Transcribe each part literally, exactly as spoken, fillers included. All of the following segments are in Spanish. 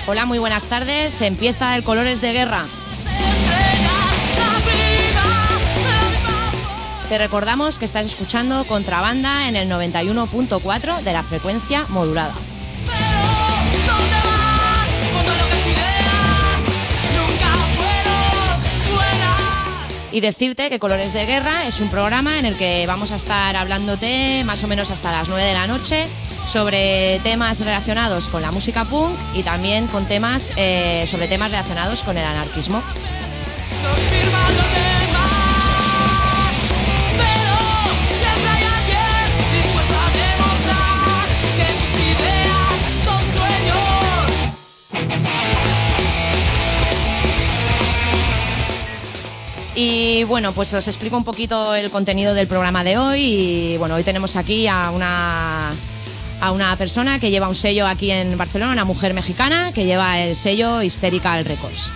Hola, muy buenas tardes. Empieza el Colores de Guerra. Te recordamos que estás escuchando Contrabanda en el noventa y uno punto cuatro de la frecuencia modulada. Y decirte que Colores de Guerra es un programa en el que vamos a estar hablándote más o menos hasta las nueve de la noche sobre temas relacionados con la música punk y también con temas eh, sobre temas relacionados con el anarquismo. Y bueno, pues os explico un poquito el contenido del programa de hoy. Y bueno, hoy tenemos aquí a una, a una persona que lleva un sello aquí en Barcelona, una mujer mexicana que lleva el sello Hysterical Records.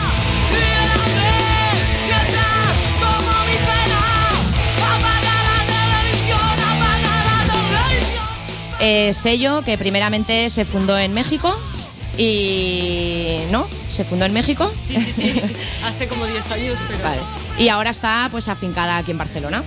Eh, sello que primeramente se fundó en México. Y no, se fundó en México. Sí, sí, sí, hace como diez años, pero... Vale. Y ahora está pues afincada aquí en Barcelona.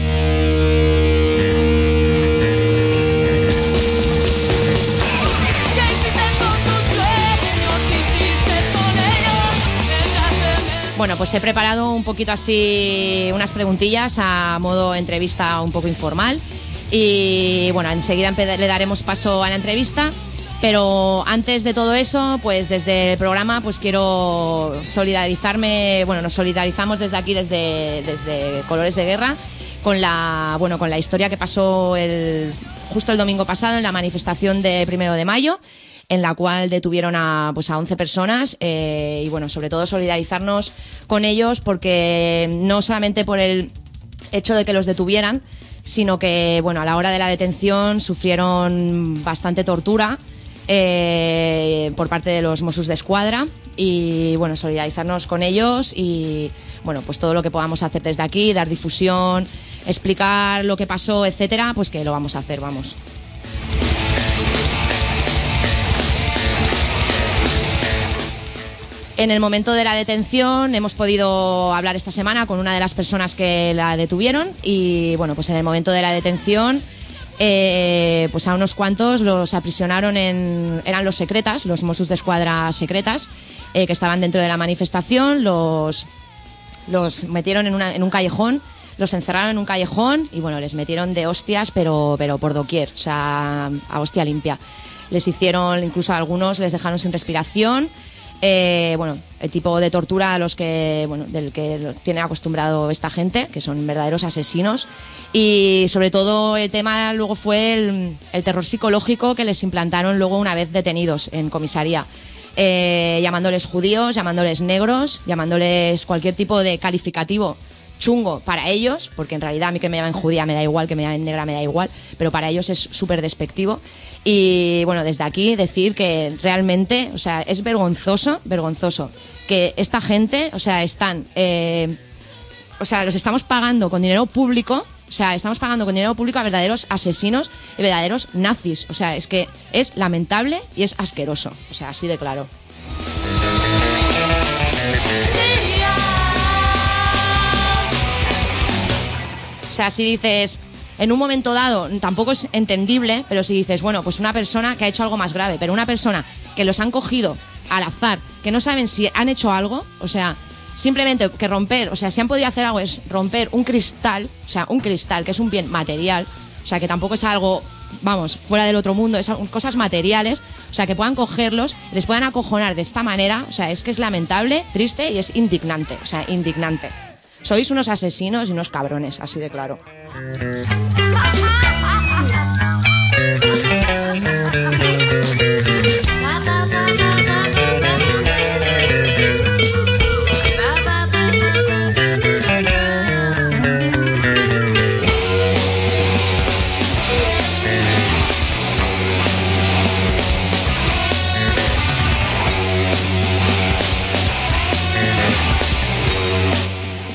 Bueno, pues he preparado un poquito así unas preguntillas a modo entrevista un poco informal. Y bueno, enseguida le daremos paso a la entrevista. Pero antes de todo eso, pues desde el programa pues quiero solidarizarme, bueno, nos solidarizamos desde aquí, desde, desde Colores de Guerra, con la, bueno, con la historia que pasó el, justo el domingo pasado en la manifestación de primero de mayo, en la cual detuvieron a, pues a once personas eh, y bueno, sobre todo solidarizarnos con ellos porque no solamente por el hecho de que los detuvieran, sino que bueno, a la hora de la detención sufrieron bastante tortura. Eh, por parte de los Mossos d'Esquadra y bueno, solidarizarnos con ellos y bueno, pues todo lo que podamos hacer desde aquí, dar difusión, explicar lo que pasó, etcétera, pues que lo vamos a hacer, vamos. En el momento de la detención hemos podido hablar esta semana con una de las personas que la detuvieron y bueno, pues en el momento de la detención Eh, pues a unos cuantos los aprisionaron en, eran los secretas, los Mossos d'Esquadra secretas, eh, que estaban dentro de la manifestación, los, los metieron en, una, en un callejón, los encerraron en un callejón y bueno, les metieron de hostias, pero, pero por doquier, o sea, a hostia limpia. Les hicieron, incluso a algunos les dejaron sin respiración. Eh, bueno, el tipo de tortura a los que, bueno, del que tiene acostumbrado esta gente, que son verdaderos asesinos. Y sobre todo el tema luego fue el, el terror psicológico que les implantaron luego una vez detenidos en comisaría. Eh, llamándoles judíos, llamándoles negros, llamándoles cualquier tipo de calificativo chungo para ellos, porque en realidad a mí que me llamen judía me da igual, que me llamen negra me da igual, pero para ellos es súper despectivo. Y bueno, desde aquí decir que realmente, o sea, es vergonzoso, vergonzoso que esta gente, o sea, están, eh, o sea, los estamos pagando con dinero público, o sea, estamos pagando con dinero público a verdaderos asesinos y verdaderos nazis. O sea, es que es lamentable y es asqueroso, o sea, así de claro. O sea, si dices, en un momento dado, tampoco es entendible, pero si dices, bueno, pues una persona que ha hecho algo más grave, pero una persona que los han cogido al azar, que no saben si han hecho algo, o sea, simplemente que romper, o sea, si han podido hacer algo es romper un cristal, o sea, un cristal que es un bien material, o sea, que tampoco es algo, vamos, fuera del otro mundo, es cosas materiales, o sea, que puedan cogerlos, les puedan acojonar de esta manera, o sea, es que es lamentable, triste y es indignante, o sea, indignante. Sois unos asesinos y unos cabrones, así de claro.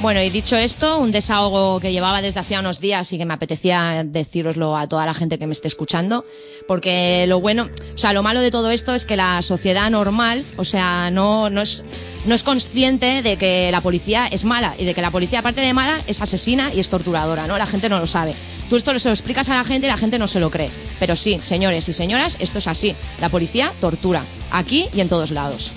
Bueno, y dicho esto, un desahogo que llevaba desde hacía unos días y que me apetecía decíroslo a toda la gente que me esté escuchando, porque lo bueno, o sea, lo malo de todo esto es que la sociedad normal, o sea, no, no es, no es consciente de que la policía es mala y de que la policía, aparte de mala, es asesina y es torturadora, ¿no? La gente no lo sabe. Tú esto se lo explicas a la gente y la gente no se lo cree. Pero sí, señores y señoras, esto es así. La policía tortura, aquí y en todos lados.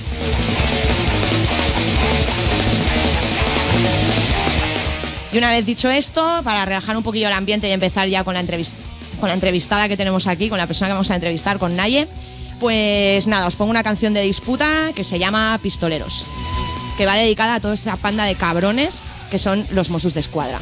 Y una vez dicho esto, para relajar un poquillo el ambiente y empezar ya con la entrevista, con la entrevistada que tenemos aquí, con la persona que vamos a entrevistar, con Naye, pues nada, os pongo una canción de disputa que se llama Pistoleros, que va dedicada a toda esta panda de cabrones que son los Mossos d'Esquadra.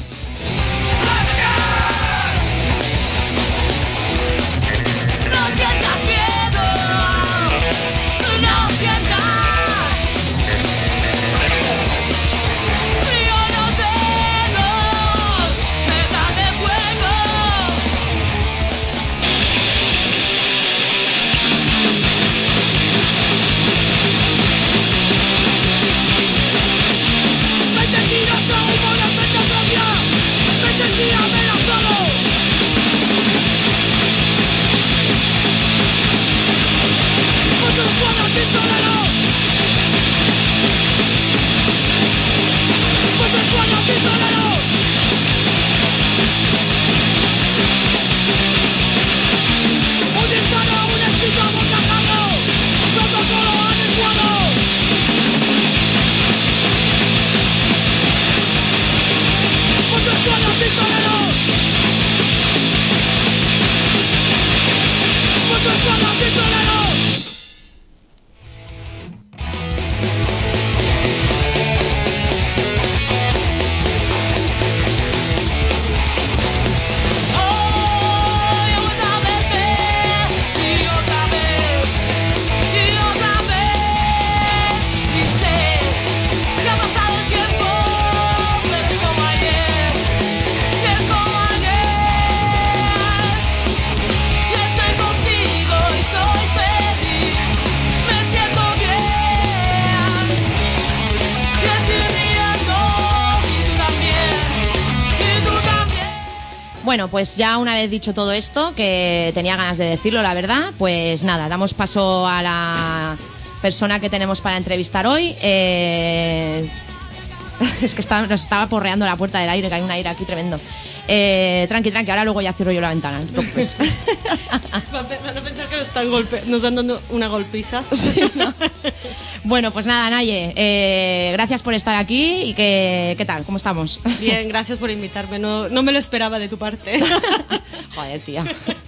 Bueno, pues ya una vez dicho todo esto, que tenía ganas de decirlo, la verdad, pues nada, damos paso a la persona que tenemos para entrevistar hoy. Eh... Es que está, nos estaba porreando la puerta del aire, que hay un aire aquí tremendo. Eh, tranqui, tranqui, ahora luego ya cierro yo la ventana. Pues. Van a pensar que nos están, golpe nos están dando una golpiza. Sí, ¿no? Bueno, pues nada, Naye, eh, gracias por estar aquí y que, ¿qué tal? ¿Cómo estamos? Bien, gracias por invitarme, no, no me lo esperaba de tu parte. Joder, tía.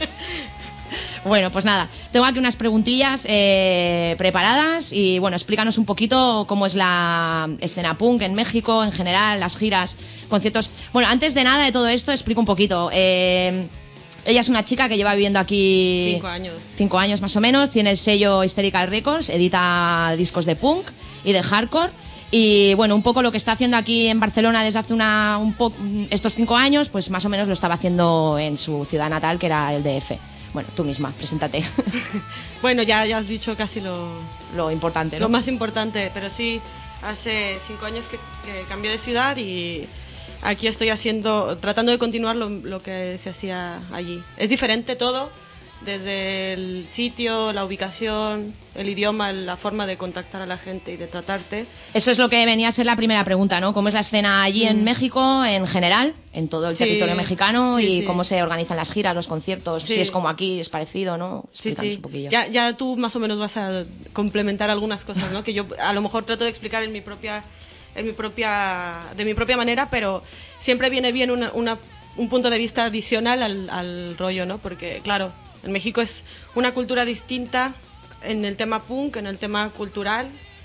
Bueno, pues nada, tengo aquí unas preguntillas eh, preparadas y bueno, explícanos un poquito cómo es la escena punk en México, en general, las giras, conciertos. Bueno, antes de nada de todo esto, explico un poquito. Eh, ella es una chica que lleva viviendo aquí cinco años. Cinco años más o menos, tiene el sello Hysterical Records, edita discos de punk y de hardcore. Y bueno, un poco lo que está haciendo aquí en Barcelona desde hace una, un po estos cinco años, pues más o menos lo estaba haciendo en su ciudad natal, que era el D F. Bueno, tú misma, preséntate. Bueno, ya, ya has dicho casi lo, lo importante, ¿no? Lo más importante, pero sí, hace cinco años que, que cambié de ciudad y aquí estoy haciendo, tratando de continuar lo, lo que se hacía allí. Es diferente todo, desde el sitio, la ubicación, el idioma, la forma de contactar a la gente y de tratarte. Eso es lo que venía a ser la primera pregunta, ¿no? ¿Cómo es la escena allí mm. en México, en general, en todo el sí, territorio mexicano sí, y sí. cómo se organizan las giras, los conciertos? Sí. Si es como aquí, es parecido, ¿no? Explícanos sí, sí. un poquillo. Ya, ya tú más o menos vas a complementar algunas cosas, ¿no? Que yo a lo mejor trato de explicar en mi propia, en mi propia, de mi propia manera, pero siempre viene bien una, una, un punto de vista adicional al, al rollo, ¿no? Porque, claro, en México es una cultura distinta en el tema punk, en el tema cultural,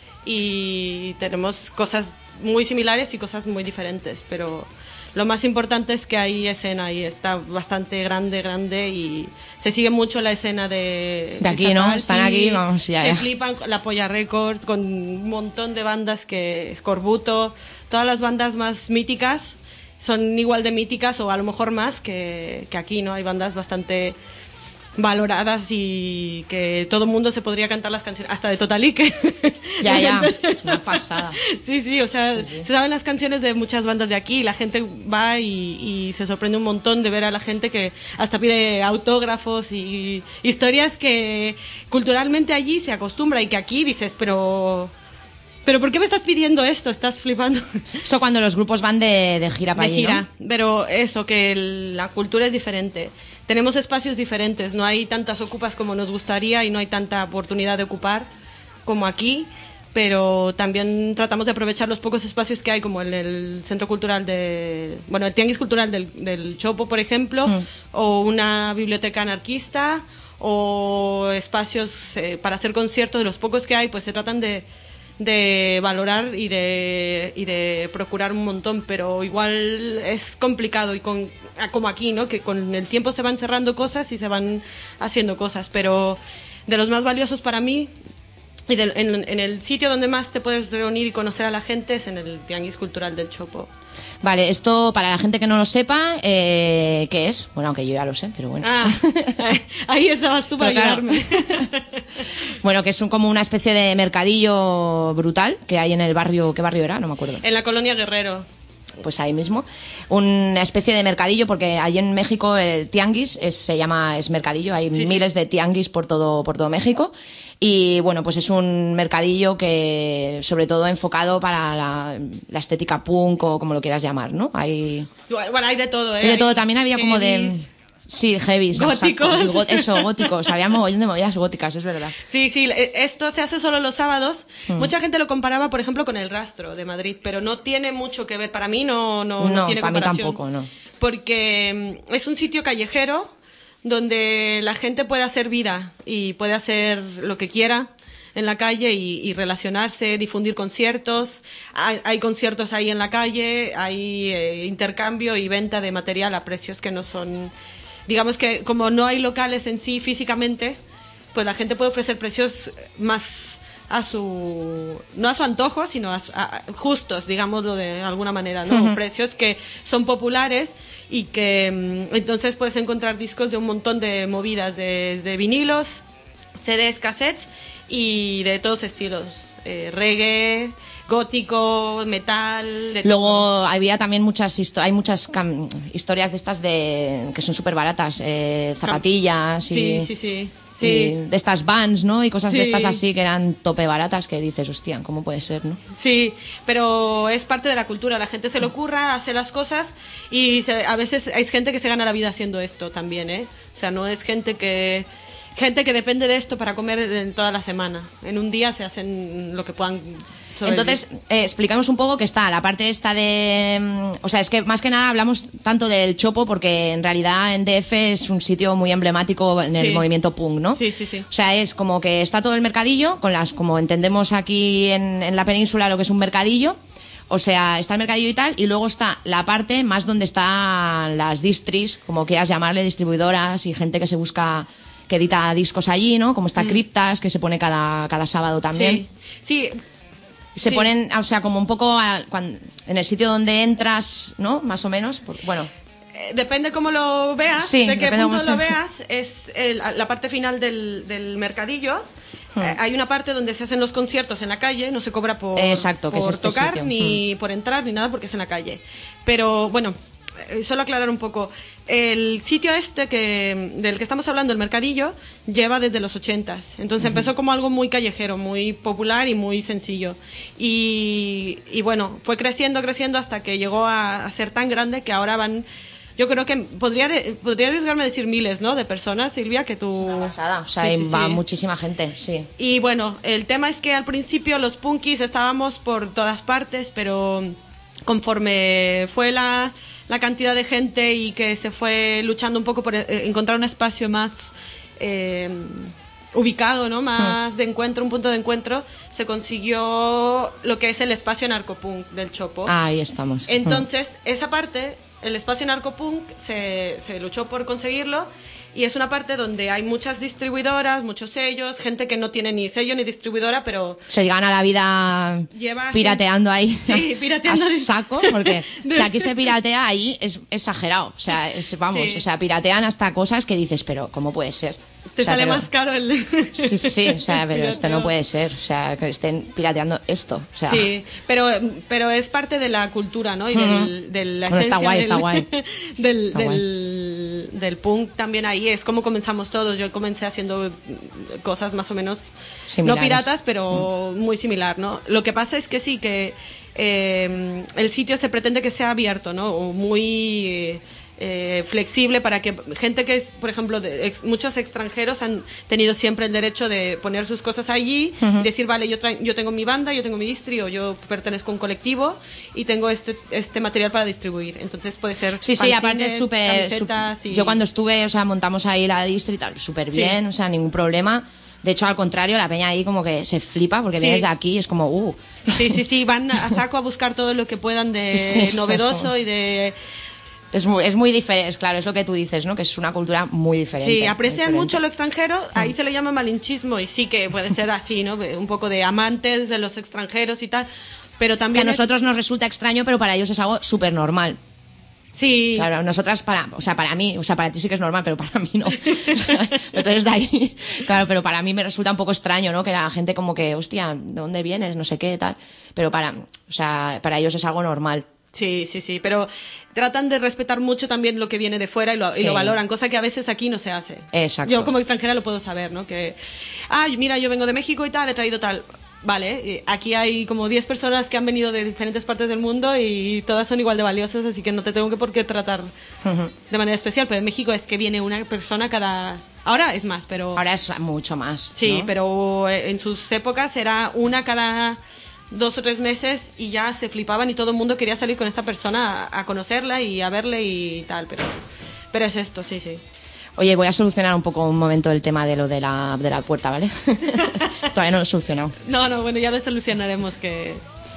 y tenemos cosas muy similares y cosas muy diferentes, pero lo más importante es que hay escena y está bastante grande, grande y se sigue mucho la escena de... De aquí, estatal, ¿no? Están sí, aquí, vamos, ya, Se ya. flipan la Polla Records con un montón de bandas que... Scorbuto, todas las bandas más míticas son igual de míticas o a lo mejor más que, que aquí, ¿no? Hay bandas bastante valoradas y que todo el mundo se podría cantar las canciones, hasta de Totally, que Ya, la ya, gente es una pasada. Sí, sí, o sea, Sí, sí. se saben las canciones de muchas bandas de aquí y la gente va y, y se sorprende un montón de ver a la gente que hasta pide autógrafos y historias que culturalmente allí se acostumbra y que aquí dices, pero... ¿Pero por qué me estás pidiendo esto? Estás flipando. Eso cuando los grupos van de, de gira para De allí, gira, ¿no? pero eso, que el- la cultura es diferente. Tenemos espacios diferentes, no hay tantas ocupas como nos gustaría y no hay tanta oportunidad de ocupar como aquí, pero también tratamos de aprovechar los pocos espacios que hay, como en el Centro Cultural de... Bueno, el Tianguis Cultural del, del Chopo, por ejemplo, Mm. o una biblioteca anarquista, o espacios eh, para hacer conciertos, de los pocos que hay, pues se tratan de de valorar y de, y de procurar un montón, pero igual es complicado y con, como aquí, ¿no? Que con el tiempo se van cerrando cosas y se van haciendo cosas, pero de los más valiosos para mí y del- en, en el sitio donde más te puedes reunir y conocer a la gente es en el Tianguis Cultural del Chopo. Vale, esto para la gente que no lo sepa, eh, ¿qué es? Bueno, aunque yo ya lo sé, pero bueno. Ah, ahí estabas tú para Pero claro. ayudarme. Bueno, que es un- como una especie de mercadillo brutal que hay en el barrio, ¿qué barrio era? No me acuerdo. En la colonia Guerrero. Pues ahí mismo, una especie de mercadillo, porque allí en México el tianguis es, se llama, es mercadillo, hay Sí, sí. miles de tianguis por todo, por todo México, y bueno, pues es un mercadillo que sobre todo enfocado para la, la estética punk o como lo quieras llamar, ¿no? Hay, Bueno, hay de todo, ¿eh? hay de todo, Hay también había como de... heavies. Sí, heavies. Góticos. exacto, go- Eso, góticos, había mogollón de movidas góticas, es verdad. Sí, sí, e- esto se hace solo los sábados. Mucha gente lo comparaba, por ejemplo, con el Rastro de Madrid, pero no tiene mucho que ver. Para mí no, no, no No, tiene para mí comparación. tampoco, no. Porque mm, es un sitio callejero donde la gente puede hacer vida y puede hacer lo que quiera en la calle y, y relacionarse, difundir conciertos. Hay, hay conciertos ahí en la calle, hay eh, intercambio y venta de material a precios que no son... Digamos que como no hay locales en sí físicamente, pues la gente puede ofrecer precios más a su... no a su antojo, sino a, su- a- a- justos, digámoslo de alguna manera, ¿no? Ujú. Precios que son populares y que mm, entonces puedes encontrar discos de un montón de movidas, desde vinilos, C Ds, cassettes y de todos estilos. Eh, reggae, gótico, metal, de todo. Luego había también muchas histo- hay muchas cam- historias de estas de que son súper baratas, eh, zapatillas y, Sí, sí, sí. y Sí, de estas Vans, ¿no? Y cosas de Sí. estas así que eran tope baratas que dices, hostia, ¿cómo puede ser, no? sí, pero es parte de la cultura. La gente se le ocurra, hace las cosas y se- a veces hay gente que se gana la vida haciendo esto también, ¿eh? O sea, no es gente que gente que depende de esto para comer en toda la semana. En un día se hacen lo que puedan. sobrevivir. Entonces, eh, explicamos un poco que está la parte esta de... mm, O sea, es que más que nada hablamos tanto del Chopo porque en realidad en D F es un sitio muy emblemático en el Sí. movimiento punk, ¿no? Sí, sí, sí. O sea, es como que está todo el mercadillo, con las como entendemos aquí en, en la península lo que es un mercadillo. O sea, está el mercadillo y tal, y luego está la parte más donde están las distris, como quieras llamarle, distribuidoras y gente que se busca, que edita discos allí, ¿no? Como está Criptas, que se pone cada, cada sábado también. Sí, sí, Se Sí. ponen, o sea, como un poco a- cuan- en el sitio donde entras, ¿no? Más o menos. por- bueno, eh, depende cómo lo veas, Sí, de qué depende punto cómo lo se- veas, es el- la parte final del, del mercadillo. Hmm. Eh, hay una parte donde se hacen los conciertos en la calle, no se cobra por, Exacto, que por es este tocar sitio. Hmm. ni por entrar ni nada porque es en la calle. Pero bueno, eh, solo aclarar un poco. El sitio este que del que estamos hablando, el mercadillo, lleva desde los ochentas. Entonces empezó como algo muy callejero, muy popular y muy sencillo. Y, y bueno, fue creciendo, creciendo hasta que llegó a, a ser tan grande que ahora van... Yo creo que podría, de- podría arriesgarme a decir miles, ¿no? De personas, Silvia, que tú... una pasada. O sea, Sí, ahí sí, va sí. muchísima gente, sí. Y bueno, el tema es que al principio los punkis estábamos por todas partes, pero conforme fue la, la cantidad de gente y que se fue luchando un poco por eh, encontrar un espacio más eh, ubicado, ¿no? Más de encuentro, un punto de encuentro, se consiguió lo que es el espacio narcopunk del Chopo. Ahí estamos. Entonces, esa parte, el espacio narcopunk, se, se luchó por conseguirlo y es una parte donde hay muchas distribuidoras, muchos sellos, gente que no tiene ni sello ni distribuidora, pero Se gana la vida Lleva pirateando ahí. Sí, pirateando. A saco, porque si aquí se piratea, ahí es exagerado. O sea, es- vamos, Sí. o sea, piratean hasta cosas que dices, pero ¿cómo puede ser? Te o sea, sale pero, más caro el... Sí, sí, o sea, pero pirateo. esto no puede ser, o sea, que estén pirateando esto, o sea... Sí, pero, pero es parte de la cultura, ¿no? Y del, de la Bueno, esencia está guay, del, está guay. del, Está del, guay. del punk también ahí. Es como comenzamos todos. Yo comencé haciendo cosas más o menos, Similares. no piratas, pero mm. muy similar, ¿no? Lo que pasa es que sí, que eh, el sitio se pretende que sea abierto, ¿no? O muy... Eh, Eh, flexible para que gente que es, por ejemplo, de ex, muchos extranjeros han tenido siempre el derecho de poner sus cosas allí uh-huh. y decir, vale, yo, tra- yo tengo mi banda, yo tengo mi distri, o yo pertenezco a un colectivo y tengo este, este material para distribuir. Entonces puede ser sí, sí, aparte es súper... y... Yo cuando estuve, o sea, montamos ahí la distri y tal, súper bien, sí. O sea, ningún problema. De hecho, al contrario, la peña ahí como que se flipa porque sí. vienes de aquí y es como, uh. Sí, sí, sí, van a saco a buscar todo lo que puedan de sí, sí, novedoso como... y de... Es muy, es muy diferente, claro, es lo que tú dices, ¿no? Que es una cultura muy diferente. Sí, aprecian diferente. mucho lo extranjero, ahí se le llama malinchismo y sí que puede ser así, ¿no? Un poco de amantes de los extranjeros y tal, pero también... Que a es... nosotros nos resulta extraño, pero para ellos es algo súper normal. Sí. Claro, nosotras para, o sea, para mí, o sea, para ti sí que es normal, pero para mí no. Entonces de ahí, claro, pero para mí me resulta un poco extraño, ¿no? Que la gente como que, hostia, ¿de dónde vienes? No sé qué, tal. Pero para, o sea, para ellos es algo normal. Sí, sí, sí, pero tratan de respetar mucho también lo que viene de fuera y lo, sí. y lo valoran, cosa que a veces aquí no se hace. Exacto. Yo como extranjera lo puedo saber, ¿no? Que, ay, mira, yo vengo de México y tal, he traído tal... Vale, aquí hay como diez personas que han venido de diferentes partes del mundo y todas son igual de valiosas, así que no te tengo que por qué tratar uh-huh. de manera especial, pero en México es que viene una persona cada... Ahora es más, pero... Ahora es mucho más, Sí, ¿no? pero en sus épocas era una cada... dos o tres meses y ya se flipaban y todo el mundo quería salir con esta persona a, a conocerla y a verle y tal, pero, pero es esto, sí, sí. Oye, voy a solucionar un poco un momento el tema de lo de la, de la puerta, ¿vale? Todavía no lo he solucionado. No, no, bueno, ya lo solucionaremos que...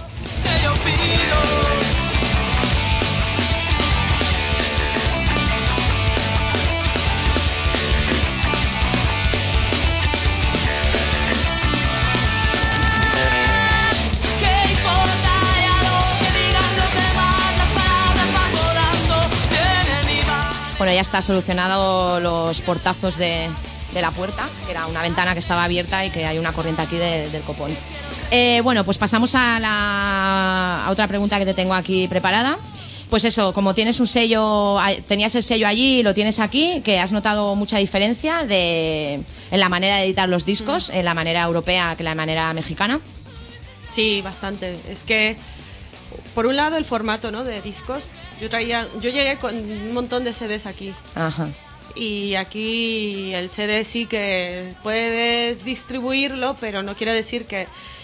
Bueno, ya está solucionado los portazos de, de la puerta, que era una ventana que estaba abierta y que hay una corriente aquí de, del copón. Eh, bueno, pues pasamos a, la, a otra pregunta que te tengo aquí preparada. Pues eso, como tienes un sello, tenías el sello allí y lo tienes aquí, que has notado mucha diferencia de, en la manera de editar los discos, mm. en la manera europea que la manera mexicana. Sí, bastante. Es que, por un lado, el formato, ¿no?, de discos. Yo traía, yo llegué con un montón de C Ds aquí. Ajá. Y aquí el C D sí que puedes distribuirlo, pero no quiere decir que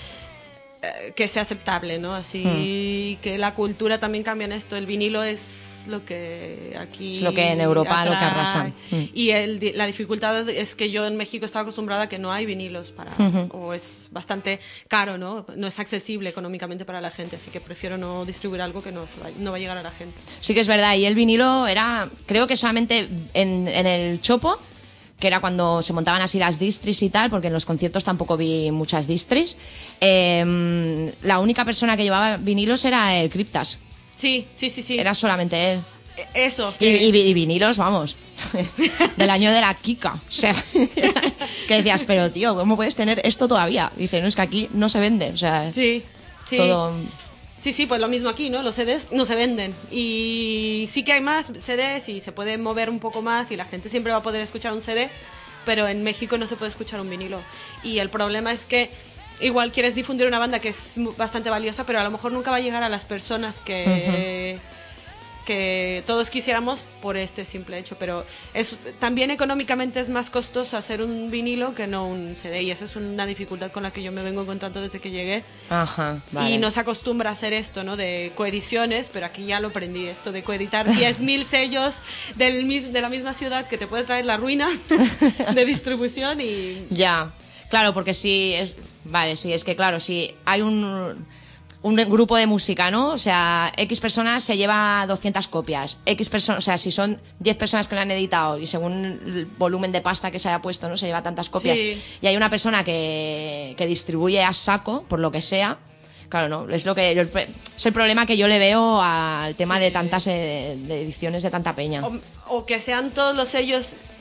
que sea aceptable, ¿no? Así mm. que la cultura también cambia en esto. El vinilo es lo que aquí es lo que en Europa atrae. Lo que arrasa. Mm. Y el, la dificultad es que yo en México estaba acostumbrada a que no hay vinilos para, uh-huh. o es bastante caro, ¿no? No es accesible económicamente para la gente, así que prefiero no distribuir algo que no, va, no va a llegar a la gente. Sí que es verdad, y el vinilo era, creo que solamente en, en el Chopo, que era cuando se montaban así las distris y tal, porque en los conciertos tampoco vi muchas distris, eh, la única persona que llevaba vinilos era el Cryptas. Sí, sí, sí, sí. Era solamente él. Eso. Que... Y, y, y vinilos, vamos, del año de la Kika. O sea, que decías, pero tío, ¿cómo puedes tener esto todavía? Dice, no, es que aquí no se vende. O sea, sí, sí. Todo... Sí, sí, pues lo mismo aquí, ¿no? Los C Ds no se venden. Y sí que hay más C Ds y se puede mover un poco más y la gente siempre va a poder escuchar un C D, pero en México no se puede escuchar un vinilo. Y el problema es que igual quieres difundir una banda que es bastante valiosa, pero a lo mejor nunca va a llegar a las personas que, uh-huh. que todos quisiéramos por este simple hecho. Pero es, también económicamente es más costoso hacer un vinilo que no un C D, y esa es una dificultad con la que yo me vengo encontrando desde que llegué. Ajá, vale. Y no se acostumbra a hacer esto, ¿no? De coediciones, pero aquí ya lo aprendí, esto de coeditar diez mil sellos del, de la misma ciudad que te puede traer la ruina de distribución y... Ya, claro, porque si es... Vale, sí, es que claro, si hay un, un grupo de música, ¿no? O sea, X personas se lleva doscientas copias, X personas, o sea, si son diez personas que lo han editado y según el volumen de pasta que se haya puesto, ¿no? Se lleva tantas copias. Sí. Y hay una persona que, que distribuye a saco, por lo que sea. Claro, no, es lo que yo, es el problema que yo le veo al tema sí. de tantas de ediciones de tanta peña. O, o que sean todos los sellos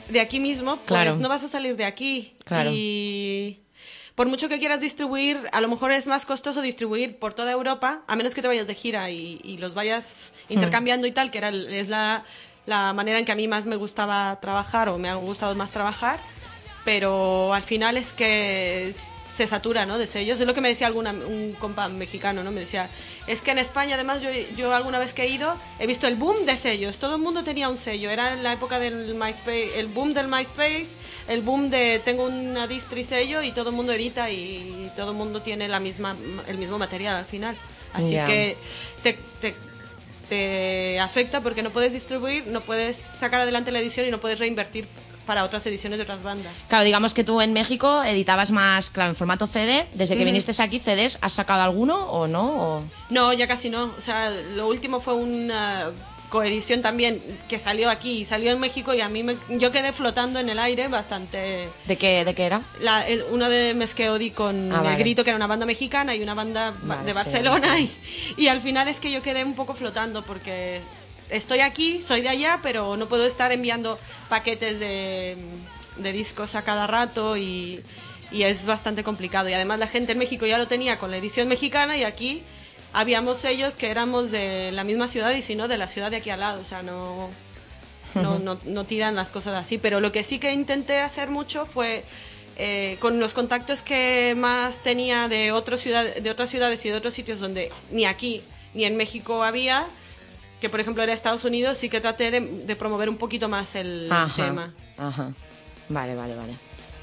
de aquí mismo, pues claro. no vas a salir de aquí. Claro. Y por mucho que quieras distribuir, a lo mejor es más costoso distribuir por toda Europa, a menos que te vayas de gira y, y los vayas intercambiando mm. y tal, que era, es la, la manera en que a mí más me gustaba trabajar o me ha gustado más trabajar, pero al final es que se satura, ¿no?, de sellos. Es lo que me decía alguna, un compa mexicano, ¿no? Me decía, es que en España, además, yo, yo alguna vez que he ido, he visto el boom de sellos. Todo el mundo tenía un sello. Era en la época del MySpace, el boom del MySpace, el boom de tengo una distri sello y todo el mundo edita y todo el mundo tiene la misma, el mismo material al final. Así yeah. que te, te, te afecta porque no puedes distribuir, no puedes sacar adelante la edición y no puedes reinvertir para otras ediciones de otras bandas. Claro, digamos que tú en México editabas más, claro, en formato C D. Desde que mm. viniste aquí, C Ds, ¿has sacado alguno o no? O... No, ya casi no. O sea, lo último fue una coedición también que salió aquí y salió en México y a mí me, yo quedé flotando en el aire bastante. ¿De qué, de qué era? La, una de Mesqueodi con ah, El vale. Grito, que era una banda mexicana y una banda vale, de Barcelona sí. y, y al final es que yo quedé un poco flotando porque estoy aquí, soy de allá, pero no puedo estar enviando paquetes de, de discos a cada rato y, y es bastante complicado. Y además la gente en México ya lo tenía con la edición mexicana y aquí habíamos sellos que éramos de la misma ciudad y si no de la ciudad de aquí al lado. O sea, no, no, no, no tiran las cosas así. Pero lo que sí que intenté hacer mucho fue, eh, con los contactos que más tenía de, otro ciudad, de otras ciudades y de otros sitios donde ni aquí ni en México había, que por ejemplo era Estados Unidos, sí que traté de, de promover un poquito más el ajá, tema. Ajá. Vale, vale, vale.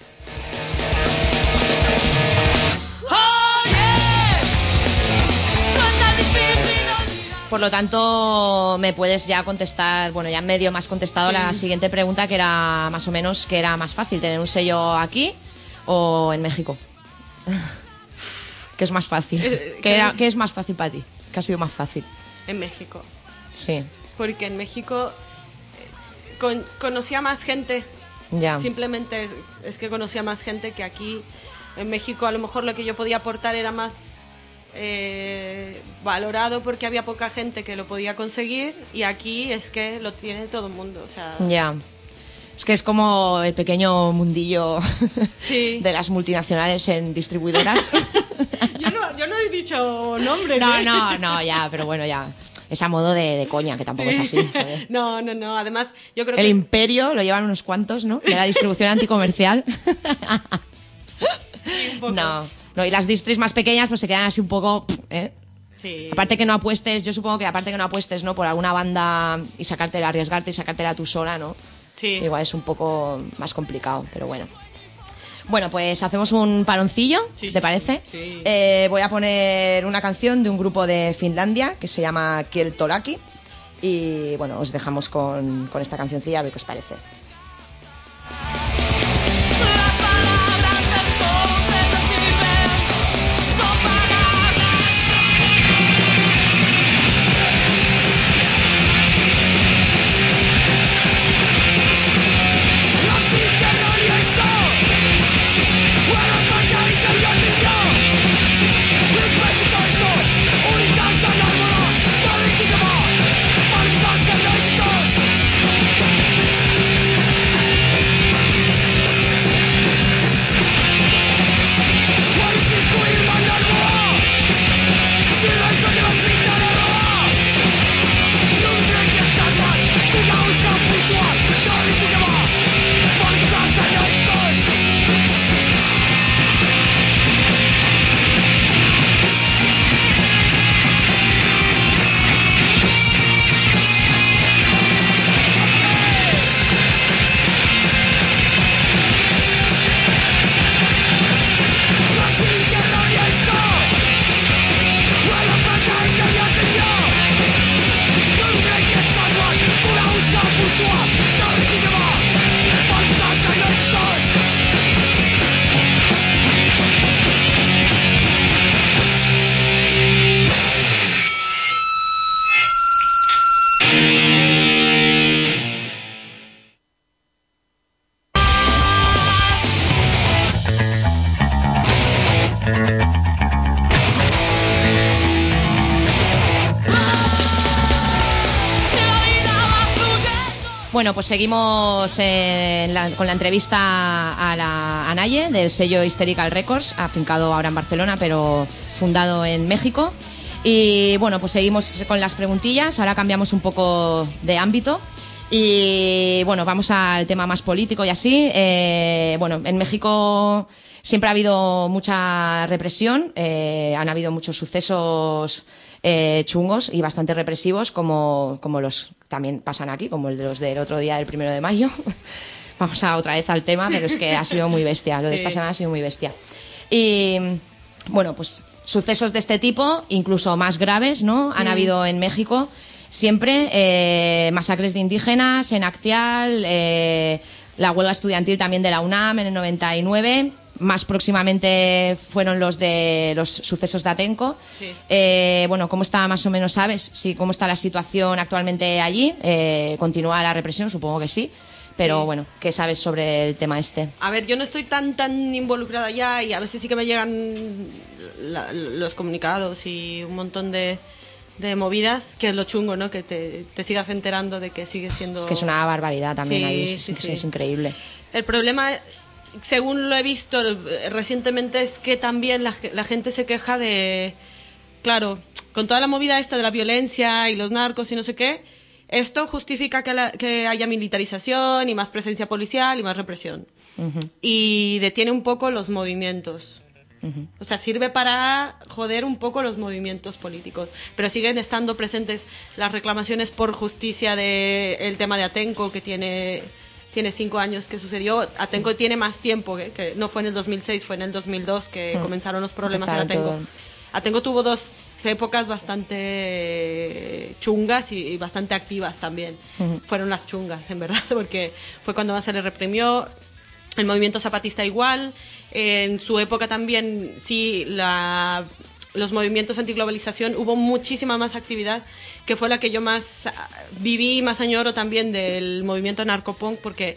Por lo tanto, me puedes ya contestar, bueno, ya medio más contestado sí. la siguiente pregunta, que era más o menos, que era más fácil, tener un sello aquí o en México. ¿Qué es más fácil? ¿Qué, era, ¿Qué es más fácil para ti? ¿Qué ha sido más fácil? En México. Sí. Porque en México con, conocía más gente. Ya. Simplemente es, es que conocía más gente que aquí. En México a lo mejor lo que yo podía aportar era más eh, valorado porque había poca gente que lo podía conseguir y aquí es que lo tiene todo el mundo. O sea, ya. Es que es como el pequeño mundillo sí. de las multinacionales en distribuidoras. yo, no, yo no he dicho nombres. No, ¿eh? no, no, ya, pero bueno, ya. Es a modo de, de coña, que tampoco sí. es así. Joder. No, no, no. Además, yo creo el que... El imperio lo llevan unos cuantos, ¿no? De la distribución anticomercial. Sí, un poco. No, no, y las distris más pequeñas pues se quedan así un poco... ¿eh? Sí. Aparte que no apuestes, yo supongo que aparte que no apuestes, ¿no? Por alguna banda y sacártela, arriesgarte y sacártela tú sola, ¿no? Sí. Igual es un poco más complicado, pero bueno. Bueno, pues hacemos un paroncillo, sí, ¿te sí, parece? Sí. Eh, voy a poner una canción de un grupo de Finlandia que se llama Kieltolaki y bueno, os dejamos con, con esta cancioncilla a ver qué os parece. Única Bueno, pues seguimos eh, la, con la entrevista a la a Naye del sello Hysterical Records, afincado ahora en Barcelona, pero fundado en México. Y bueno, pues seguimos con las preguntillas, ahora cambiamos un poco de ámbito. Y bueno, vamos al tema más político y así. Eh, bueno, en México siempre ha habido mucha represión, eh, han habido muchos sucesos eh, chungos y bastante represivos, como, como los también pasan aquí, como el de los del otro día del primero de mayo. Vamos a otra vez al tema, pero es que ha sido muy bestia, lo de Sí. esta semana ha sido muy bestia. Y bueno, pues sucesos de este tipo, incluso más graves, ¿no? Han mm. habido en México. Siempre eh, masacres de indígenas en Actial, eh, la huelga estudiantil también de la UNAM en el noventa y nueve, más próximamente fueron los de los sucesos de Atenco. Sí. Eh, bueno, ¿cómo está más o menos, sabes? Sí, ¿cómo está la situación actualmente allí? Eh, ¿Continúa la represión? Supongo que sí. Pero sí. Bueno, ¿qué sabes sobre el tema este? A ver, yo no estoy tan tan involucrada ya y a veces sí que me llegan la, los comunicados y un montón de... de movidas, que es lo chungo, ¿no? Que te, te sigas enterando de que sigue siendo... Es que es una barbaridad también, sí, ahí, es, sí, sí. es increíble. El problema, según lo he visto recientemente, es que también la, la gente se queja de... Claro, con toda la movida esta de la violencia y los narcos y no sé qué, esto justifica que, la, que haya militarización y más presencia policial y más represión. Uh-huh. Y detiene un poco los movimientos. Uh-huh. O sea, sirve para joder un poco los movimientos políticos, pero siguen estando presentes las reclamaciones por justicia de el tema de Atenco, que tiene tiene cinco años que sucedió. Atenco uh-huh. tiene más tiempo, que, que no fue en el dos mil seis, fue en el dos mil dos que uh-huh. comenzaron los problemas en Atenco. Todo. Atenco tuvo dos épocas bastante chungas y, y bastante activas también. Uh-huh. Fueron las chungas, en verdad, porque fue cuando más se le reprimió. El movimiento zapatista igual, en su época también, sí, la, los movimientos antiglobalización, hubo muchísima más actividad, que fue la que yo más viví, más añoro también del movimiento narcopunk, porque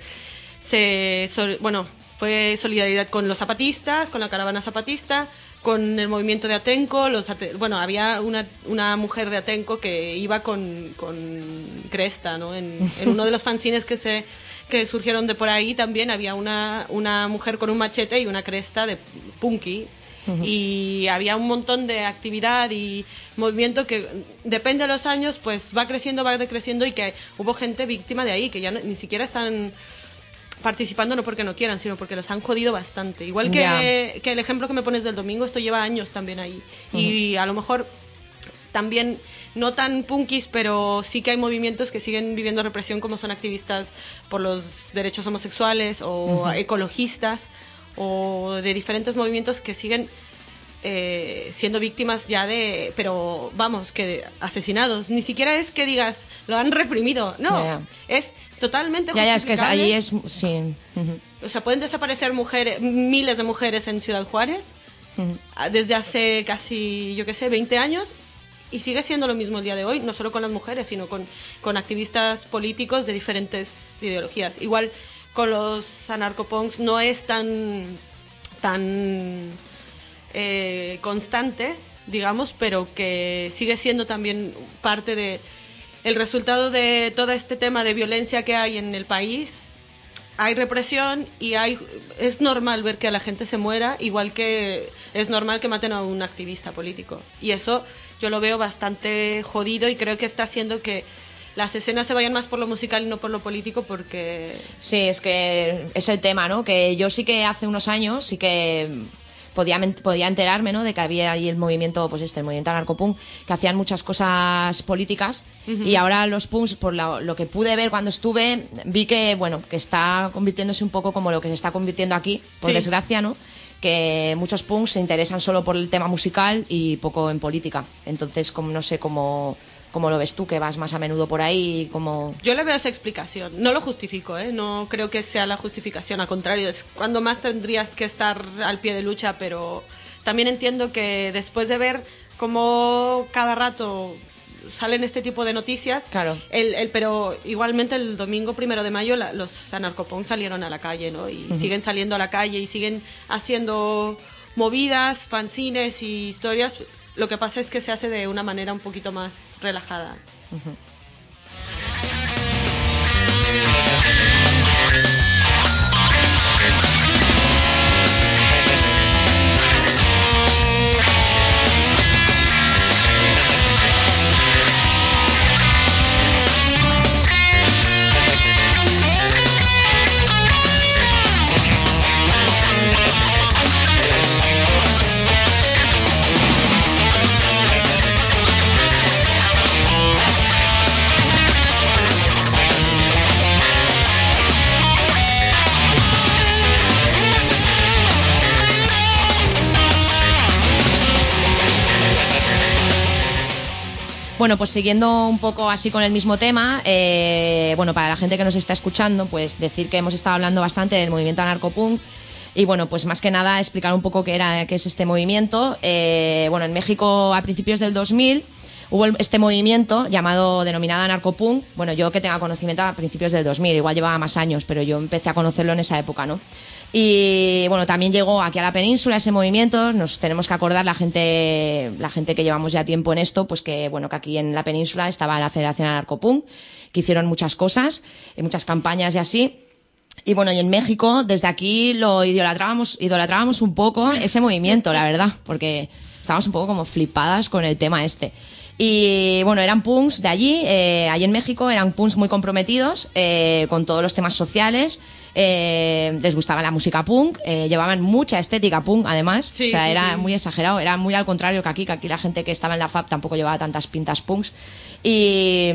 se, bueno, fue solidaridad con los zapatistas, con la caravana zapatista, con el movimiento de Atenco, los, bueno, había una, una mujer de Atenco que iba con, con cresta, ¿no? En, en uno de los fanzines que se... que surgieron de por ahí también había una, una mujer con un machete y una cresta de punky. Uh-huh. Y había un montón de actividad y movimiento que depende de los años pues va creciendo, va decreciendo, y que hubo gente víctima de ahí que ya no, ni siquiera están participando, no porque no quieran, sino porque los han jodido bastante. Igual que, yeah. que el ejemplo que me pones del domingo, esto lleva años también ahí. Uh-huh. Y a lo mejor también no tan punkis, pero sí que hay movimientos que siguen viviendo represión, como son activistas por los derechos homosexuales o uh-huh. ecologistas, o de diferentes movimientos que siguen eh, siendo víctimas ya de, pero vamos, que de asesinados. Ni siquiera es que digas, lo han reprimido, no, yeah, yeah. es totalmente ya, ya, es que es, allí es, sí. Uh-huh. O sea, pueden desaparecer mujeres, miles de mujeres en Ciudad Juárez, uh-huh. desde hace casi, yo qué sé, veinte años, y sigue siendo lo mismo el día de hoy, no solo con las mujeres, sino con, con activistas políticos de diferentes ideologías. Igual con los anarcopunks no es tan, tan eh, constante, digamos, pero que sigue siendo también parte de el resultado de todo este tema de violencia que hay en el país. Hay represión y hay, es normal ver que a la gente se muera, igual que es normal que maten a un activista político. Y eso yo lo veo bastante jodido, y creo que está haciendo que las escenas se vayan más por lo musical y no por lo político, porque... Sí, es que es el tema, ¿no? Que yo sí que hace unos años sí que podía, podía enterarme, ¿no? De que había ahí el movimiento, pues este, el movimiento anarcopunk, que hacían muchas cosas políticas, uh-huh. y ahora los punks, por lo, lo que pude ver cuando estuve, vi que, bueno, que está convirtiéndose un poco como lo que se está convirtiendo aquí, por sí. desgracia, ¿no? Que muchos punks se interesan solo por el tema musical y poco en política. Entonces, como no sé cómo, cómo lo ves tú, que vas más a menudo por ahí. Como... Yo le veo esa explicación. No lo justifico, ¿eh? No creo que sea la justificación. Al contrario, es cuando más tendrías que estar al pie de lucha, pero también entiendo que después de ver cómo cada rato salen este tipo de noticias, claro. el, el, pero igualmente el domingo primero de mayo la, los anarcopunks salieron a la calle, ¿no? Y uh-huh. siguen saliendo a la calle y siguen haciendo movidas, fanzines y historias. Lo que pasa es que se hace de una manera un poquito más relajada. Uh-huh. Bueno, pues siguiendo un poco así con el mismo tema, eh, bueno, para la gente que nos está escuchando, pues decir que hemos estado hablando bastante del movimiento anarcopunk y bueno, pues más que nada explicar un poco qué era, qué es este movimiento. Eh, bueno, en México a principios del dos mil hubo este movimiento llamado, denominado anarcopunk. Bueno, yo que tenga conocimiento a principios del dos mil, igual llevaba más años, pero yo empecé a conocerlo en esa época, ¿no? Y bueno, también llegó aquí a la península ese movimiento. Nos tenemos que acordar la gente, la gente que llevamos ya tiempo en esto, pues que bueno, que aquí en la península estaba la Federación Anarcopunk, que hicieron muchas cosas, muchas campañas y así. Y bueno, y en México, desde aquí lo idolatrábamos, idolatrábamos un poco ese movimiento, la verdad, porque estábamos un poco como flipadas con el tema este. Y bueno, eran punks de allí, eh, allí en México eran punks muy comprometidos eh, con todos los temas sociales. Eh, les gustaba la música punk, eh, llevaban mucha estética punk además, sí, o sea, sí, era sí. muy exagerado, era muy al contrario que aquí, que aquí la gente que estaba en la F A P tampoco llevaba tantas pintas punks. Y...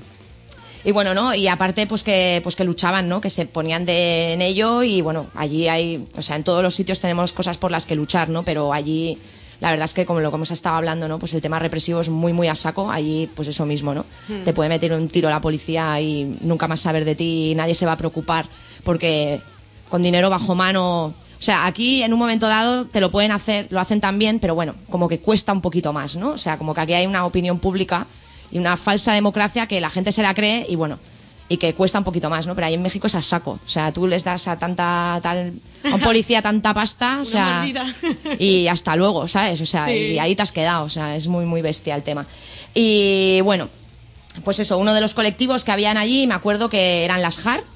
Y bueno, ¿no? Y aparte, pues que, pues que luchaban, ¿no? Que se ponían de, en ello y bueno, allí hay, o sea, en todos los sitios tenemos cosas por las que luchar, ¿no? Pero allí, la verdad es que como lo que hemos estado hablando, ¿no? Pues el tema represivo es muy, muy a saco. Allí, pues eso mismo, ¿no? Hmm. Te puede meter un tiro a la policía y nunca más saber de ti y nadie se va a preocupar porque con dinero bajo mano... O sea, aquí en un momento dado te lo pueden hacer, lo hacen también, pero bueno, como que cuesta un poquito más, ¿no? O sea, como que aquí hay una opinión pública y una falsa democracia que la gente se la cree y bueno, y que cuesta un poquito más, ¿no? Pero ahí en México es a saco. O sea, tú les das a tanta tal, a un policía tanta pasta, o sea, y hasta luego, ¿sabes? O sea, sí. Y ahí te has quedado, o sea, es muy muy bestia el tema. Y bueno, pues eso, uno de los colectivos que habían allí, me acuerdo que eran las H A R.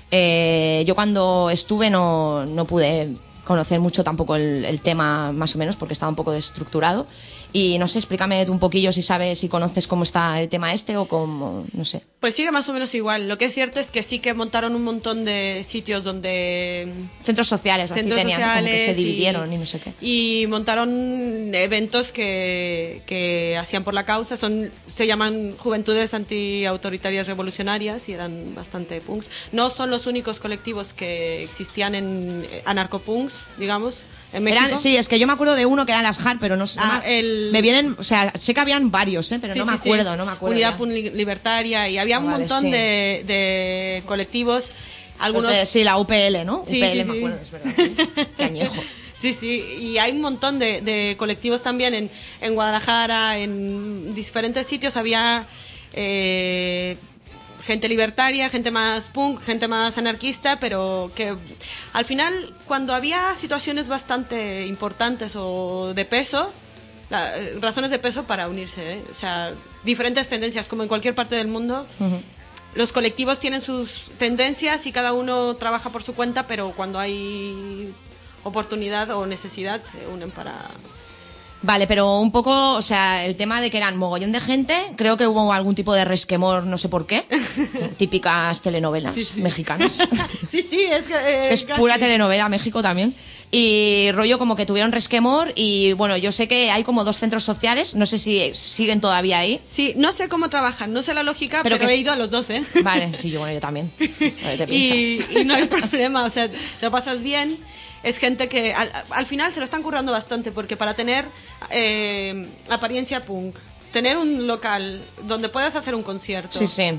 Eh, yo cuando estuve no, no pude conocer mucho tampoco el, el tema más o menos porque estaba un poco desestructurado. Y no sé, explícame tú un poquillo si sabes, si conoces cómo está el tema este o cómo, no sé. Pues sigue más o menos igual. Lo que es cierto es que sí que montaron un montón de sitios donde... Centros sociales, centros así tenían, sociales como que se dividieron y, y no sé qué. Y montaron eventos que, que hacían por la causa. Son, se llaman Juventudes Antiautoritarias Revolucionarias y eran bastante punks. No son los únicos colectivos que existían en anarcopunks, digamos. ¿En México? Eran, sí, es que yo me acuerdo de uno que eran las H A R, pero no sé. Ah, el... Me vienen, o sea, sé que habían varios, ¿eh? Pero sí, no, me sí, acuerdo, sí. no me acuerdo. Unidad Punk Libertaria y había ah, un vale, montón sí. de, de colectivos. Algunos... Pues de, sí, la U P L, ¿no? Sí, U P L, sí, me sí. acuerdo, es verdad. Qué añejo. Sí, sí, y hay un montón de, de colectivos también en, en Guadalajara, en diferentes sitios había... Eh, gente libertaria, gente más punk, gente más anarquista, pero que al final cuando había situaciones bastante importantes o de peso, la, razones de peso para unirse, ¿eh? O sea, diferentes tendencias como en cualquier parte del mundo. Uh-huh. Los colectivos tienen sus tendencias y cada uno trabaja por su cuenta, pero cuando hay oportunidad o necesidad se unen para... Vale, pero un poco, o sea, el tema de que eran mogollón de gente, creo que hubo algún tipo de resquemor, no sé por qué, típicas telenovelas sí, sí. mexicanas. Sí, sí, es que... Eh, es, que es pura telenovela México también. Y rollo como que tuvieron resquemor y bueno, yo sé que hay como dos centros sociales, no sé si siguen todavía ahí. Sí, no sé cómo trabajan, no sé la lógica, pero, pero he ido a los dos, ¿eh? Vale, sí, yo, bueno, yo también. A ver, te y, y no hay problema, o sea, te lo pasas bien. Es gente que al, al final se lo están currando bastante porque para tener eh, apariencia punk, tener un local donde puedas hacer un concierto sí, sí.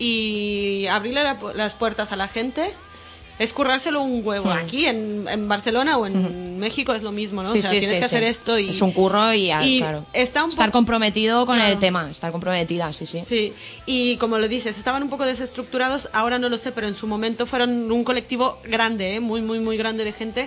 y abrirle la, las puertas a la gente es currárselo un huevo. Uh-huh. Aquí en, en Barcelona o en uh-huh. México es lo mismo, ¿no? Sí, o sea, sí, tienes sí, que sí. hacer esto y... Es un curro y, y claro, está un estar poco... comprometido con claro. el tema, estar comprometida, sí, sí. Sí, y como lo dices, estaban un poco desestructurados, ahora no lo sé, pero en su momento fueron un colectivo grande, ¿eh? muy, muy, muy grande de gente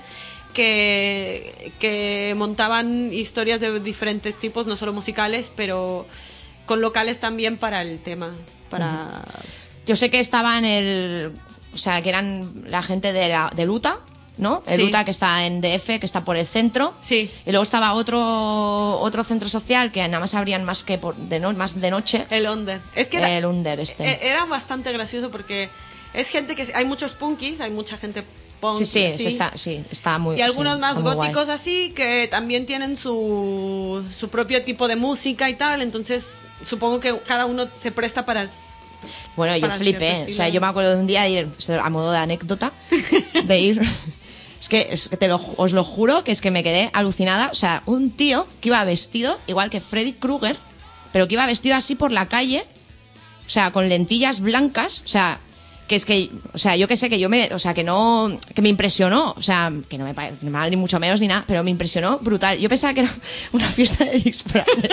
que, que montaban historias de diferentes tipos, no solo musicales, pero con locales también para el tema, para... Uh-huh. Yo sé que estaba en el... O sea, que eran la gente de, la, de Luta, ¿no? El Sí. Luta que está en D F, que está por el centro. Sí. Y luego estaba otro otro centro social que nada más abrían más que por, de, no, más de noche. El Under. Es que era, El Under este. e- era bastante gracioso porque es gente que... Hay muchos punkis, hay mucha gente punk. Sí, sí, así. sí, sí, está muy... Y algunos sí, más está muy guay. góticos así, que también tienen su, su propio tipo de música y tal. Entonces, supongo que cada uno se presta para... Bueno, yo para flipé. cierto O sea, estilo. yo me acuerdo de un día de ir, a modo de anécdota, de ir... Es que, es que te lo, os lo juro que es que me quedé alucinada. O sea, un tío que iba vestido igual que Freddy Krueger, pero que iba vestido así por la calle, o sea, con lentillas blancas, o sea, que es que, o sea, yo que sé que yo me, o sea, que no, que me impresionó, o sea, que no me parece mal ni mucho menos ni nada, pero me impresionó brutal. Yo pensaba que era una fiesta de disfraces.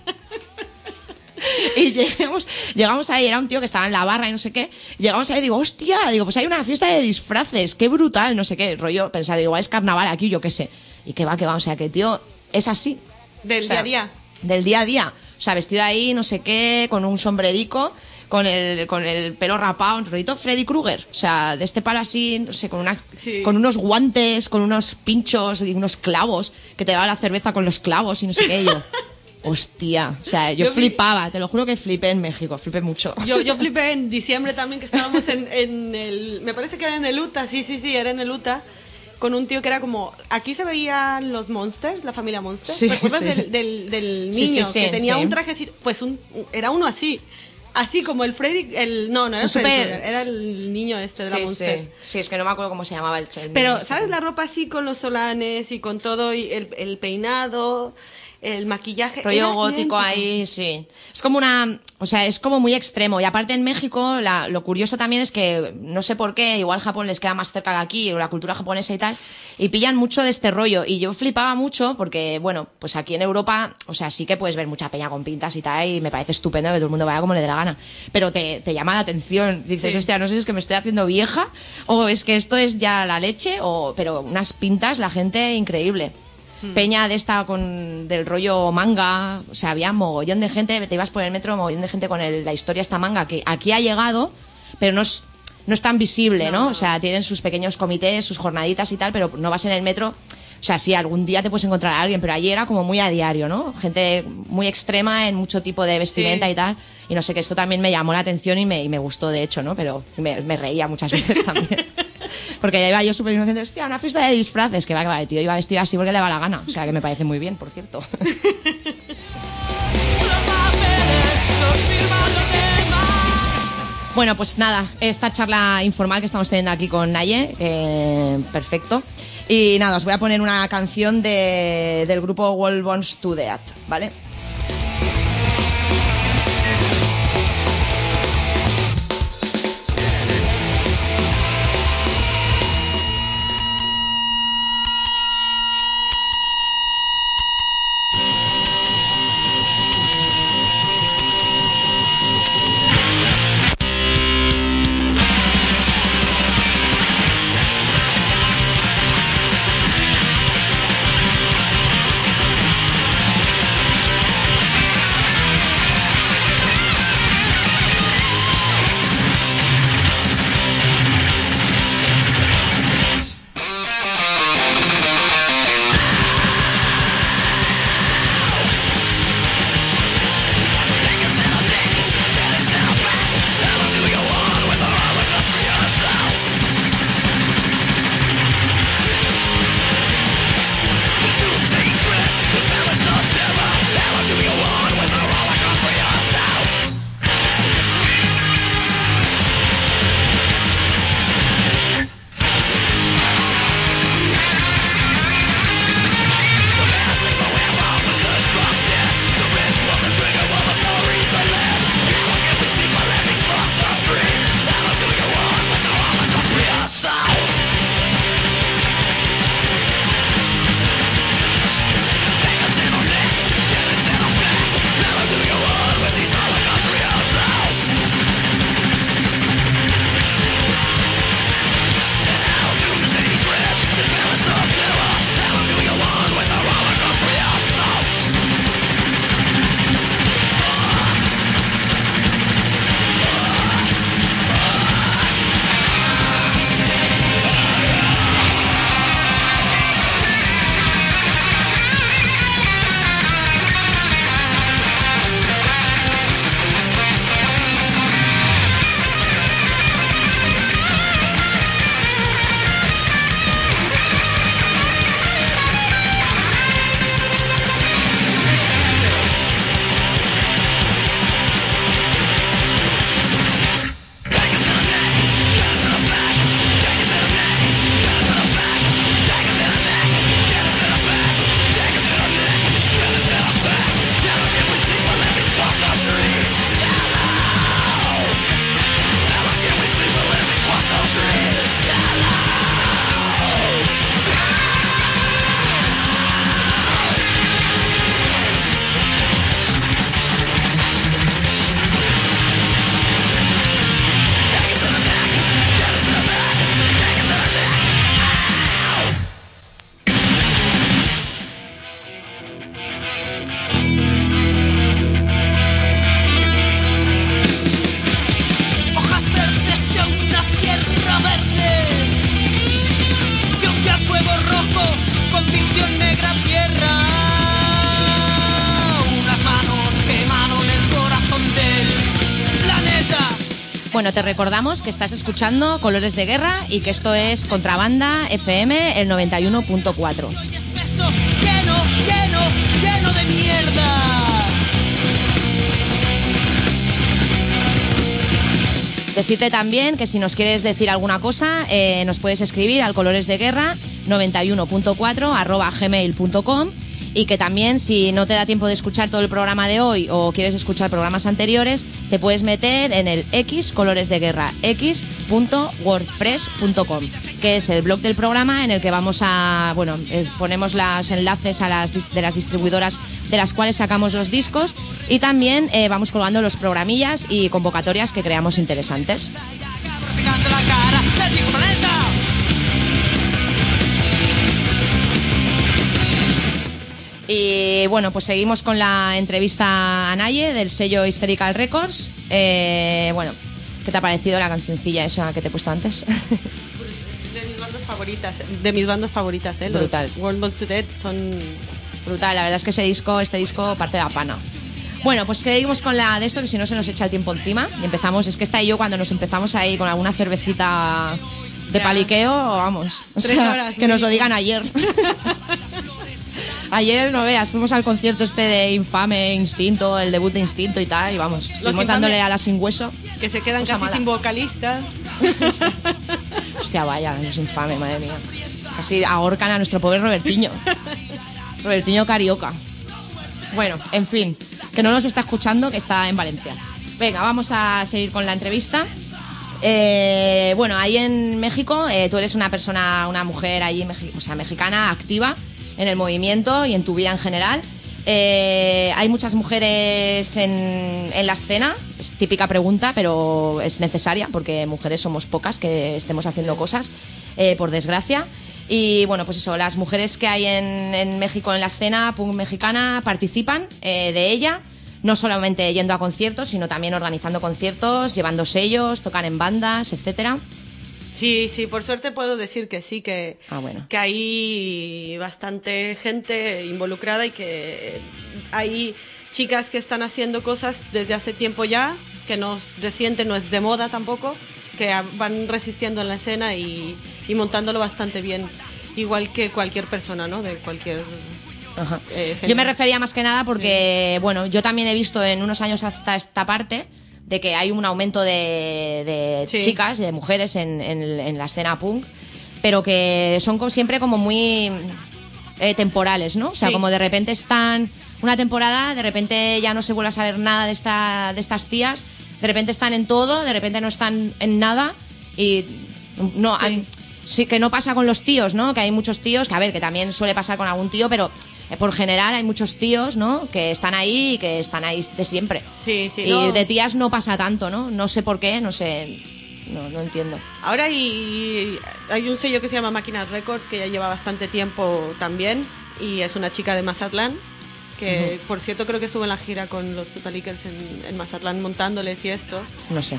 Y llegamos, llegamos ahí, era un tío que estaba en la barra y no sé qué. Llegamos ahí y digo, hostia, digo, pues hay una fiesta de disfraces, qué brutal, no sé qué. Rollo, pensaba, digo, igual es carnaval aquí, yo qué sé. Y que va, que va, o sea, que el tío es así. Del O sea, día a día. Del día a día. O sea, vestido ahí, no sé qué, con un sombrerico, con el, con el pelo rapado, un rollito Freddy Krueger. O sea, de este palo así, no sé, con, una, Sí. con unos guantes, con unos pinchos y unos clavos, que te daba la cerveza con los clavos y no sé qué. Y yo, hostia, o sea, yo, Yo vi- flipaba, te lo juro que flipé en México, flipé mucho. Yo, yo flipé en diciembre también, que estábamos en, en el... Me parece que era en el Utah, sí, sí, sí, era en el Utah, con un tío que era como... Aquí se veían los Monsters, la familia Monsters. Sí, ¿Recuerdas sí. del, del, del Sí, niño sí, sí, que tenía sí. un trajecito? Pues un, era uno así. Así como el Freddy... El, no, no era Son Freddy súper- Krueger, era el niño este de la Sí, Monster. sí, sí, es que no me acuerdo cómo se llamaba el el Pero, niño. ¿sabes la ropa así con los solanes y con todo, y el, el peinado, el maquillaje? Rollo Era gótico idéntico. ahí, sí. Es como una... O sea, es como muy extremo. Y aparte en México, la- lo curioso también es que, no sé por qué, igual Japón les queda más cerca que aquí, o la cultura japonesa y tal, y pillan mucho de este rollo. Y yo flipaba mucho porque, bueno, pues aquí en Europa, o sea, sí que puedes ver mucha peña con pintas y tal, y me parece estupendo que todo el mundo vaya como le dé la gana. Pero te, te llama la atención. Dices, Sí. hostia, no sé si es que me estoy haciendo vieja, o es que esto es ya la leche, o pero unas pintas, la gente increíble. Peña de esta con del rollo manga, o sea, había mogollón de gente, te ibas por el metro, mogollón de gente con el- la historia esta manga que aquí ha llegado, pero no es, no es tan visible, ¿no? O sea, tienen sus pequeños comités, sus jornaditas y tal, pero no vas en el metro. O sea, sí, algún día te puedes encontrar a alguien, pero allí era como muy a diario, ¿no? Gente muy extrema en mucho tipo de vestimenta Sí. y tal. Y no sé, que esto también me llamó la atención y me, y me gustó, de hecho, ¿no? Pero me, me reía muchas veces también. Porque ya iba yo súper inocente, hostia, una fiesta de disfraces, que va, que va, el tío iba vestido así porque le va la gana. O sea, que me parece muy bien, por cierto. Bueno, pues nada, esta charla informal que estamos teniendo aquí con Naye, eh, perfecto. Y nada, os voy a poner una canción de, del grupo World Bones to Death, ¿vale? We'll Bueno, te recordamos que estás escuchando Colores de Guerra y que esto es Contrabanda F M, el noventa y uno punto cuatro. Lleno, lleno, lleno de mierda. Decirte también que si nos quieres decir alguna cosa, eh, nos puedes escribir al coloresdeguerra noventa y uno punto cuatro arroba gmail punto com, y que también, si no te da tiempo de escuchar todo el programa de hoy o quieres escuchar programas anteriores, te puedes meter en el X Colores de Guerra, x punto wordpress punto com, que es el blog del programa en el que vamos a, bueno, eh, ponemos los enlaces a las de las distribuidoras de las cuales sacamos los discos, y también eh, vamos colgando los programillas y convocatorias que creamos interesantes. Y bueno, pues seguimos con la entrevista a Naye del sello Hysterical Records. Eh, bueno, ¿qué te ha parecido la cancioncilla esa que te he puesto antes? De mis bandas favoritas, de mis bandas favoritas, ¿eh? Brutal. Los World Bones to Death son... Brutal, la verdad es que ese disco, este disco parte de la pana. Bueno, pues seguimos con la de esto, que si no se nos echa el tiempo encima. Y empezamos, es que esta y yo cuando nos empezamos ahí con alguna cervecita de Ya. paliqueo, vamos. O Tres sea, horas, que nos lo mínimo. digan ayer. Ayer, no veas, fuimos al concierto este de Infame, Instinto, el debut de Instinto y tal, y vamos, estuvimos Infame- dándole a la sin hueso. que se quedan Cosa casi mala. sin vocalista. Hostia, vaya, es infame, madre mía. Casi ahorcan a nuestro pobre Robertiño. Robertiño Carioca. Bueno, en fin, que no nos está escuchando, que está en Valencia. Venga, vamos a seguir con la entrevista. Eh, bueno, ahí en México, eh, tú eres una persona, una mujer ahí, mexi- o sea, mexicana, activa en el movimiento y en tu vida en general. Eh, hay muchas mujeres en, en la escena, es típica pregunta, pero es necesaria porque mujeres somos pocas que estemos haciendo cosas, eh, por desgracia. Y bueno, pues eso, las mujeres que hay en, en México en la escena punk mexicana participan eh, de ella, no solamente yendo a conciertos, sino también organizando conciertos, llevando sellos, tocan en bandas, etcétera. Sí, sí, por suerte puedo decir que sí, que, Ah, bueno. que hay bastante gente involucrada y que hay chicas que están haciendo cosas desde hace tiempo ya, que no es reciente, no es de moda tampoco, que a- van resistiendo en la escena y, y montándolo bastante bien, igual que cualquier persona, ¿no? De cualquier... Ajá. Eh, Yo me refería más que nada porque, bueno, yo también he visto en unos años hasta esta parte de que hay un aumento de, de Sí. chicas, de mujeres en, en, en la escena punk, pero que son co- siempre como muy eh, temporales, ¿no? O sea, Sí. como de repente están una temporada, de repente ya no se vuelve a saber nada de, esta, de estas tías, de repente están en todo, de repente no están en nada y no... Sí. han- sí, que no pasa con los tíos, ¿no? Que hay muchos tíos, que a ver, que también suele pasar con algún tío, pero eh, por general hay muchos tíos, ¿no? Que están ahí y que están ahí de siempre. Sí, sí, y no. de tías no pasa tanto, ¿no? No sé por qué, no sé, no, no entiendo. Ahora hay, hay un sello que se llama Máquinas Records, que ya lleva bastante tiempo también, y es una chica de Mazatlán, que por cierto creo que estuvo en la gira con los Totalikers en, en Mazatlán montándoles y esto. No sé.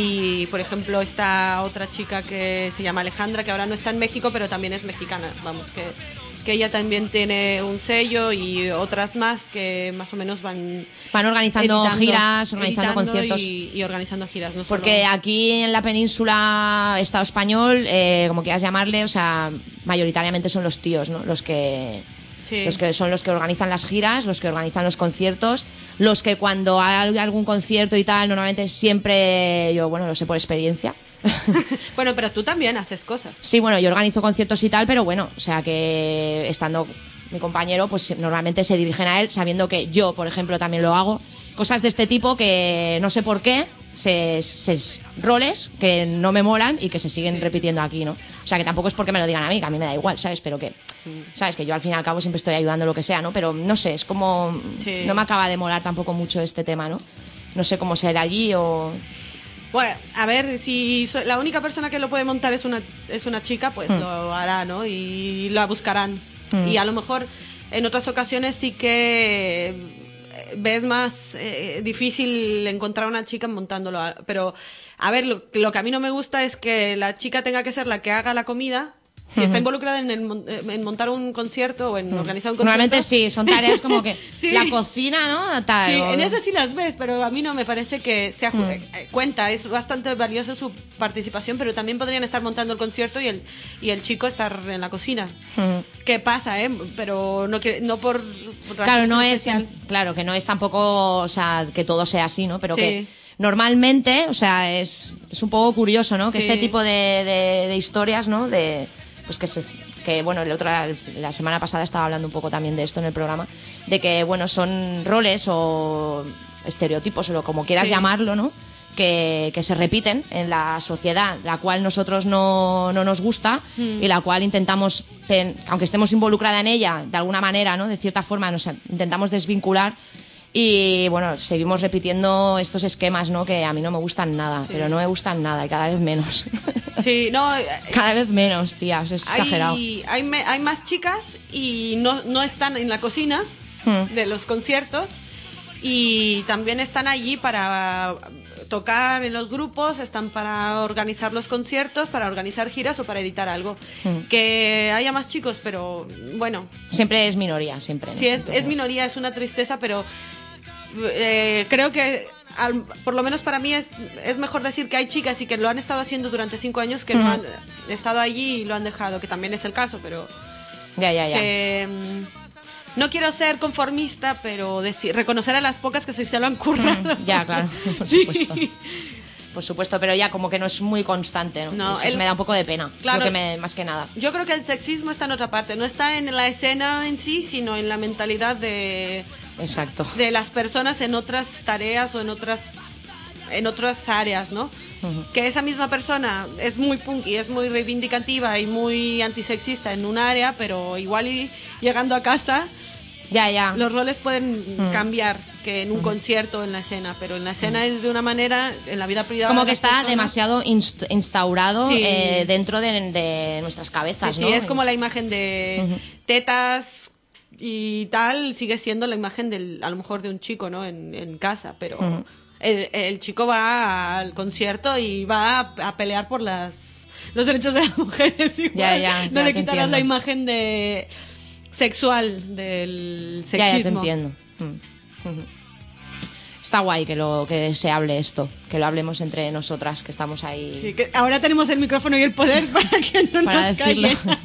Y por ejemplo está otra chica que se llama Alejandra, que ahora no está en México, pero también es mexicana, vamos, que, que ella también tiene un sello, y otras más que más o menos van... Van organizando editando- giras, organizando editando conciertos. Y, y organizando giras, no Porque solo- aquí en la península, Estado español, eh, como quieras llamarle, o sea, mayoritariamente son los tíos, ¿no? Los que... Sí. Los que son los que organizan las giras, los que organizan los conciertos, los que cuando hay algún concierto y tal, normalmente siempre, yo, bueno, lo sé por experiencia. Bueno, pero tú también haces cosas. Sí, bueno, yo organizo conciertos y tal, pero bueno, o sea que estando mi compañero, pues normalmente se dirigen a él, sabiendo que yo, por ejemplo, también lo hago. Cosas de este tipo que no sé por qué, se, se- roles que no me molan y que se siguen repitiendo aquí, ¿no? O sea que tampoco es porque me lo digan a mí, que a mí me da igual, ¿sabes? Pero que, ¿sabes? Que yo al fin y al cabo siempre estoy ayudando lo que sea, ¿no? Pero no sé, es como... Sí. No me acaba de molar tampoco mucho este tema, ¿no? No sé cómo será allí o... Bueno, a ver, si so- la única persona que lo puede montar es una, es una chica, pues lo hará, ¿no? Y la buscarán. Y a lo mejor en otras ocasiones sí que eh, ves más eh, difícil encontrar una chica montándolo. a- Pero, a ver, lo, lo que a mí no me gusta es que la chica tenga que ser la que haga la comida Si está involucrada en, el, en montar un concierto o en mm. organizar un concierto... Normalmente sí, son tareas como que sí. la cocina, ¿no? Tal, sí, o... en eso sí las ves, pero a mí no me parece que sea mm. eh, cuenta. Es bastante valiosa su participación, pero también podrían estar montando el concierto y el, y el chico estar en la cocina. Mm. ¿Qué pasa, eh? Pero no, que, no por... Claro, no es, claro, que no es tampoco, o sea, que todo sea así, ¿no? Pero sí. que normalmente, o sea, es, es un poco curioso, ¿no? Que sí. este tipo de, de, de historias, ¿no? De, pues que se... que bueno, el otro, la semana pasada estaba hablando un poco también de esto en el programa, de que bueno, son roles o estereotipos o como quieras sí. llamarlo, ¿no? Que, que se repiten en la sociedad, la cual nosotros no, no nos gusta mm. y la cual intentamos, ten, aunque estemos involucrada en ella de alguna manera, ¿no? De cierta forma nos intentamos desvincular y bueno, seguimos repitiendo estos esquemas, ¿no? Que a mí no me gustan nada, sí. pero no me gustan nada y cada vez menos. Sí, no, cada vez menos, tía, es exagerado. Hay, hay, me, hay más chicas y no, no están en la cocina hmm. de los conciertos y también están allí para tocar en los grupos, están para organizar los conciertos, para organizar giras o para editar algo. Hmm. Que haya más chicos, pero bueno. Siempre es minoría, siempre. ¿no? Sí, es, es minoría, es una tristeza, pero eh, creo que... Al, por lo menos para mí es, es mejor decir que hay chicas y que lo han estado haciendo durante cinco años que uh-huh. no han estado allí y lo han dejado, que también es el caso, pero ya, ya, ya. Que, um, no quiero ser conformista, pero decir, reconocer a las pocas que se lo han currado. Uh-huh. Ya, claro, por supuesto. Sí. Por supuesto, pero ya como que no es muy constante, ¿no? no el, me da un poco de pena, claro, es lo que me, más que nada. Yo creo que el sexismo está en otra parte, no está en la escena en sí, sino en la mentalidad de... Exacto. de las personas en otras tareas o en otras en otras áreas, ¿no? Uh-huh. Que esa misma persona es muy punky, es muy reivindicativa y muy antisexista en un área, pero igual y llegando a casa ya, ya. los roles pueden uh-huh. cambiar que en un uh-huh. concierto o en la escena, pero en la escena uh-huh. es de una manera, en la vida privada. Es como que está personas, demasiado inst- instaurado sí. eh, dentro de, de nuestras cabezas, sí, ¿no? Sí, es como la imagen de uh-huh. tetas y tal, sigue siendo la imagen del, a lo mejor de un chico, ¿no? En, en casa, pero uh-huh. el, el chico va al concierto y va a, a pelear por las los derechos de las mujeres igual. Ya, ya, no ya le quitarás entiendo. la imagen de sexual del sexismo. Ya, ya te entiendo. Uh-huh. Uh-huh. Está guay que lo que se hable esto, que lo hablemos entre nosotras, que estamos ahí. Sí, que ahora tenemos el micrófono y el poder para que no para nos decirlo. callen.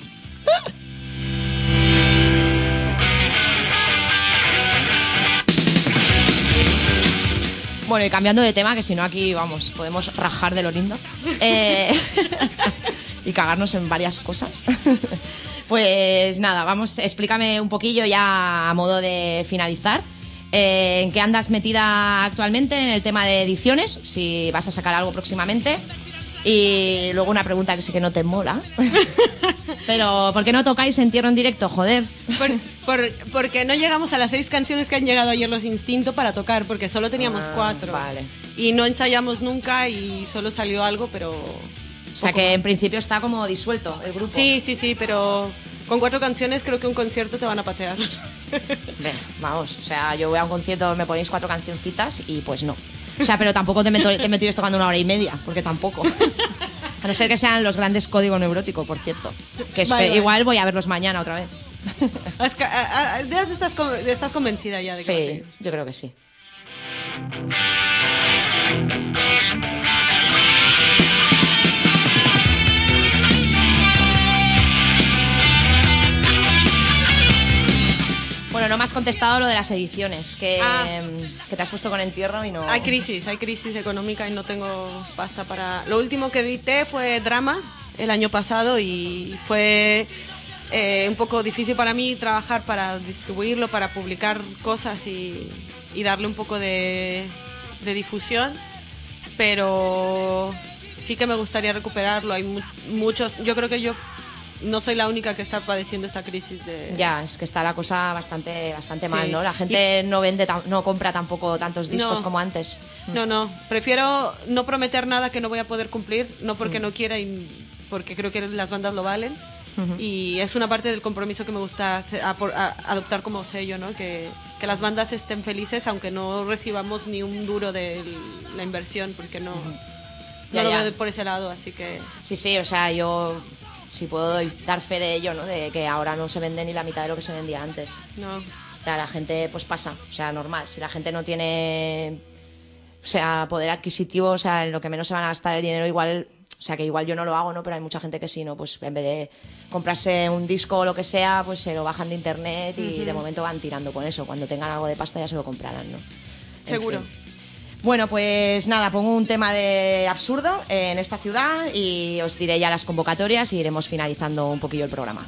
Bueno, y cambiando de tema, que si no aquí, vamos, podemos rajar de lo lindo eh, y cagarnos en varias cosas. Pues nada, vamos, explícame un poquillo ya a modo de finalizar. Eh, ¿En qué andas metida actualmente en el tema de ediciones? Si vas a sacar algo próximamente. Y luego una pregunta que sé que no te mola. Pero, ¿por qué no tocáis Entierro en directo? Joder. Por, por, porque no llegamos a las seis canciones que han llegado ayer los Instinto para tocar, porque solo teníamos ah, cuatro. Vale. Y no ensayamos nunca y solo salió algo, pero... O sea que más. En principio está como disuelto el grupo. Sí, sí, sí, pero con cuatro canciones creo que un concierto te van a patear. Bien, vamos, o sea, yo voy a un concierto, me ponéis cuatro cancioncitas y pues no. O sea, pero tampoco te, meto, te me tires tocando una hora y media, porque tampoco. A no ser que sean los grandes Código Neurótico, por cierto. Que vale, vale. Igual voy a verlos mañana otra vez. Es que, a, a, ya estás, estás convencida ya de que sí, va a ser. Yo creo que sí. Bueno, no me has contestado lo de las ediciones, que, ah. que te has puesto con Entierro y no... Hay crisis, hay crisis económica y no tengo pasta para... Lo último que edité fue Drama el año pasado y fue eh, un poco difícil para mí trabajar para distribuirlo, para publicar cosas y, y darle un poco de, de difusión, pero sí que me gustaría recuperarlo. Hay mu- muchos... Yo creo que yo... No soy la única que está padeciendo esta crisis de... Ya, es que está la cosa bastante bastante mal, sí. ¿no? La gente y... no vende, ta- no compra tampoco tantos discos no. como antes. No, no. Prefiero no prometer nada que no voy a poder cumplir, no porque mm. no quiera y porque creo que las bandas lo valen. Uh-huh. Y es una parte del compromiso que me gusta hacer, a, a, adoptar como sello, ¿no? Que, que las bandas estén felices aunque no recibamos ni un duro de la inversión, porque no, uh-huh. ya, no ya. lo veo por ese lado, así que... Sí, sí, o sea, yo... si puedo dar fe de ello, ¿no? De que ahora no se vende ni la mitad de lo que se vendía antes. No. O sea, la gente pues pasa, o sea, normal. Si la gente no tiene, o sea, poder adquisitivo, o sea, en lo que menos se van a gastar el dinero, igual, o sea, que igual yo no lo hago, ¿no? Pero hay mucha gente que sí, ¿no? Pues en vez de comprarse un disco o lo que sea, pues se lo bajan de internet y uh-huh. de momento van tirando con eso. Cuando tengan algo de pasta ya se lo comprarán, ¿no? Seguro. En fin. Bueno, pues nada, pongo un tema de absurdo en esta ciudad y os diré ya las convocatorias y iremos finalizando un poquillo el programa.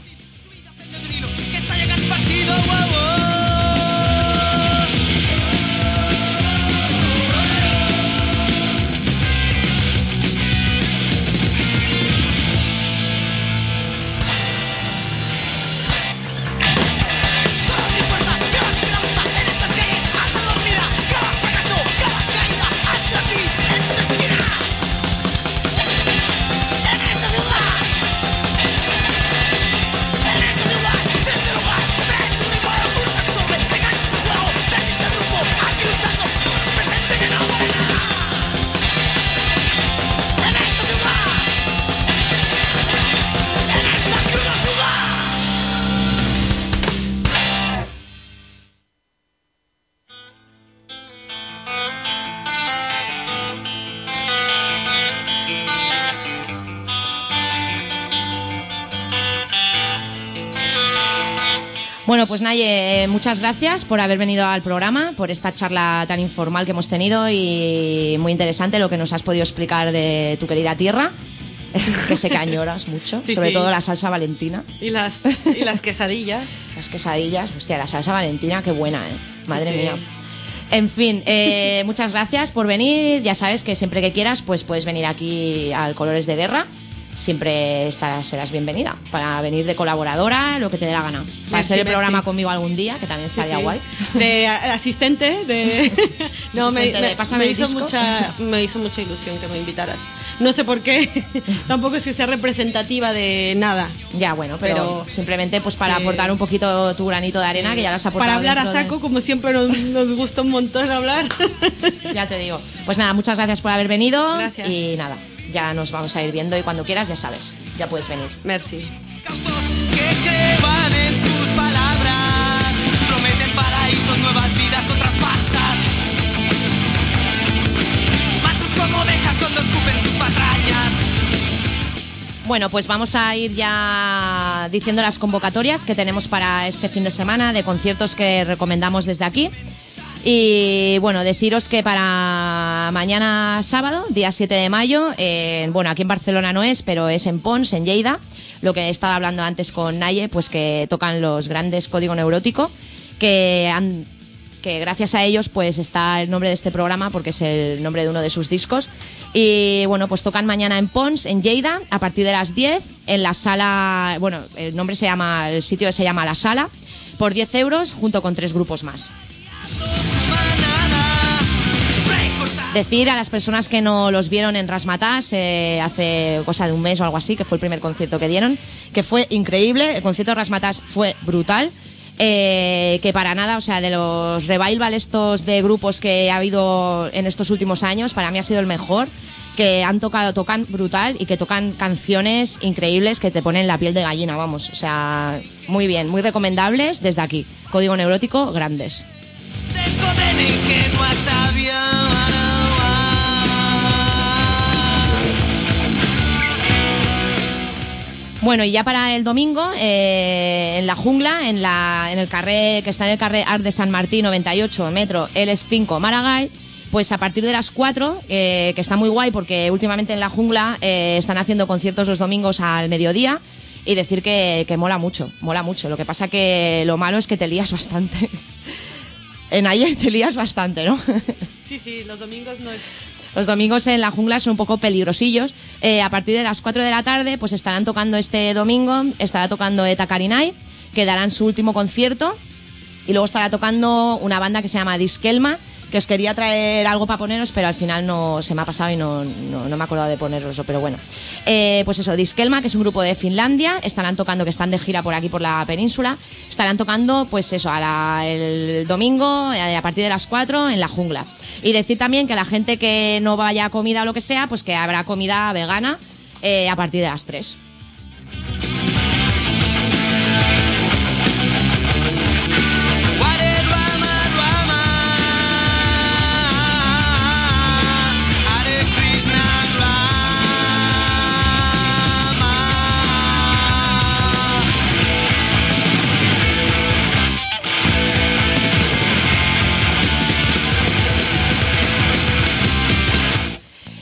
Bueno, pues Naye, muchas gracias por haber venido al programa, por esta charla tan informal que hemos tenido y muy interesante lo que nos has podido explicar de tu querida tierra, que sé que añoras mucho, sí, sobre sí. todo la salsa valentina. Y las, y las quesadillas. Las quesadillas, hostia, la salsa valentina, qué buena, ¿eh? Madre sí, sí. mía. En fin, eh, muchas gracias por venir, ya sabes que siempre que quieras pues puedes venir aquí al Colores de Guerra. Siempre estarás, serás bienvenida para venir de colaboradora, lo que te dé la gana. Para merci, hacer el merci. programa conmigo algún día, que también estaría sí, sí. guay. De asistente, de... No, asistente me, de, pásame me, el hizo disco. mucha, me hizo mucha ilusión que me invitaras. No sé por qué, tampoco es que sea representativa de nada. Ya, bueno, pero, pero simplemente pues para sí. aportar un poquito tu granito de arena, que ya lo has aportado. Para hablar a dentro saco, de... como siempre nos, nos gusta un montón hablar. Ya te digo. Pues nada, muchas gracias por haber venido. Gracias. Y nada, ya nos vamos a ir viendo y cuando quieras, ya sabes, ya puedes venir. Merci. Que crean en sus palabras, prometen paraísos, nuevas vidas, otras falsas. Machos como ovejas cuando escupen sus patrañas. Bueno, pues vamos a ir ya diciendo las convocatorias que tenemos para este fin de semana de conciertos que recomendamos desde aquí. Y bueno, deciros que para mañana sábado, día siete de mayo, eh, bueno, aquí en Barcelona no es, pero es en Pons, en Lleida, lo que estaba hablando antes con Naye, pues que tocan los grandes Código Neurótico, que han, que gracias a ellos pues está el nombre de este programa, porque es el nombre de uno de sus discos. Y bueno, pues tocan mañana en Pons, en Lleida, a partir de las diez, en la sala, bueno, el nombre se llama, el sitio se llama La Sala, por diez euros, junto con tres grupos más. Decir a las personas que no los vieron en Razzmatazz eh, hace cosa de un mes o algo así, que fue el primer concierto que dieron, que fue increíble, el concierto de Razzmatazz fue brutal, eh, que para nada, o sea, de los revival estos de grupos que ha habido en estos últimos años, para mí ha sido el mejor, que han tocado, tocan brutal y que tocan canciones increíbles que te ponen la piel de gallina, vamos, o sea, muy bien, muy recomendables desde aquí. Código Neurótico, grandes. Bueno, y ya para el domingo, eh, en la jungla, en, la, en el carré, que está en el carré Arc de San Martín noventa y ocho, metro L S cinco Maragall, pues a partir de las cuatro, eh, que está muy guay porque últimamente en la jungla eh, están haciendo conciertos los domingos al mediodía, y decir que, que mola mucho, mola mucho. Lo que pasa que lo malo es que te lías bastante. En ahí te lías bastante, ¿no? Sí, sí, los domingos no es... Los domingos en la jungla son un poco peligrosillos. Eh, a partir de las cuatro de la tarde, pues estarán tocando este domingo, estará tocando Eta Karinai, que darán su último concierto, y luego estará tocando una banda que se llama Diskelma, que os quería traer algo para poneros, pero al final no se me ha pasado y no, no, no me he acordado de poneroslo, pero bueno. Eh, pues eso, Diskelma, que es un grupo de Finlandia, estarán tocando, que están de gira por aquí, por la península, estarán tocando, pues eso, a la, el domingo, a partir de las cuatro, en la jungla. Y decir también que la gente que no vaya a comida o lo que sea, pues que habrá comida vegana eh, a partir de las tres.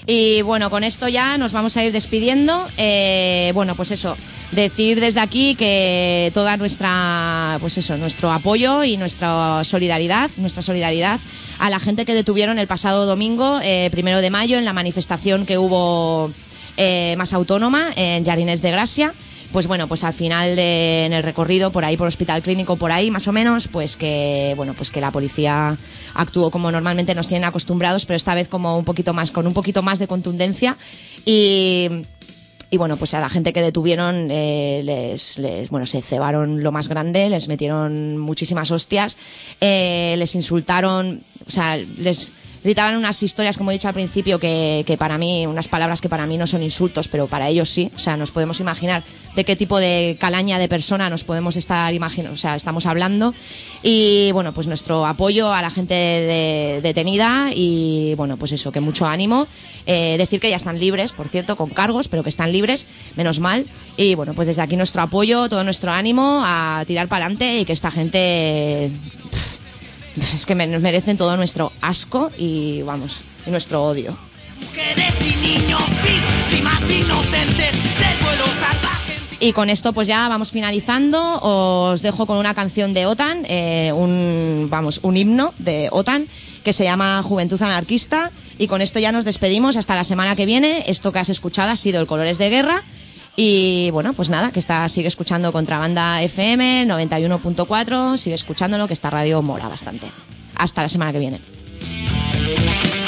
Y bueno, con esto ya nos vamos a ir despidiendo. Eh, bueno, pues eso, decir desde aquí que toda nuestra, pues eso, nuestro apoyo y nuestra solidaridad, nuestra solidaridad a la gente que detuvieron el pasado domingo, eh, primero de mayo, en la manifestación que hubo eh, más autónoma en Llarines de Gracia. Pues bueno, pues al final de, en el recorrido por ahí, por Hospital Clínico, por ahí más o menos, pues que bueno, pues que la policía actuó como normalmente nos tienen acostumbrados, pero esta vez como un poquito más, con un poquito más de contundencia. Y, y bueno, pues a la gente que detuvieron eh, les, les, bueno, se cebaron lo más grande, les metieron muchísimas hostias, eh, les insultaron, o sea, les gritaban unas historias, como he dicho al principio, que, que para mí, unas palabras que para mí no son insultos, pero para ellos sí. O sea, nos podemos imaginar de qué tipo de calaña de persona nos podemos estar imaginando, o sea, estamos hablando. Y bueno, pues nuestro apoyo a la gente de, detenida y bueno, pues eso, que mucho ánimo. Eh, decir que ya están libres, por cierto, con cargos, pero que están libres, menos mal. Y bueno, pues desde aquí nuestro apoyo, todo nuestro ánimo a tirar para adelante y que esta gente... Es que merecen todo nuestro asco y, vamos, y nuestro odio. Mujeres y niños, víctimas inocentes del vuelo salvaje. Y con esto pues ya vamos finalizando. Os dejo con una canción de OTAN, eh, un, vamos, un himno de OTAN que se llama Juventud Anarquista. Y con esto ya nos despedimos hasta la semana que viene. Esto que has escuchado ha sido el Colores de Guerra. Y bueno, pues nada, que está, sigue escuchando Contrabanda F M noventa y uno punto cuatro, sigue escuchándolo, que esta radio mola bastante. Hasta la semana que viene.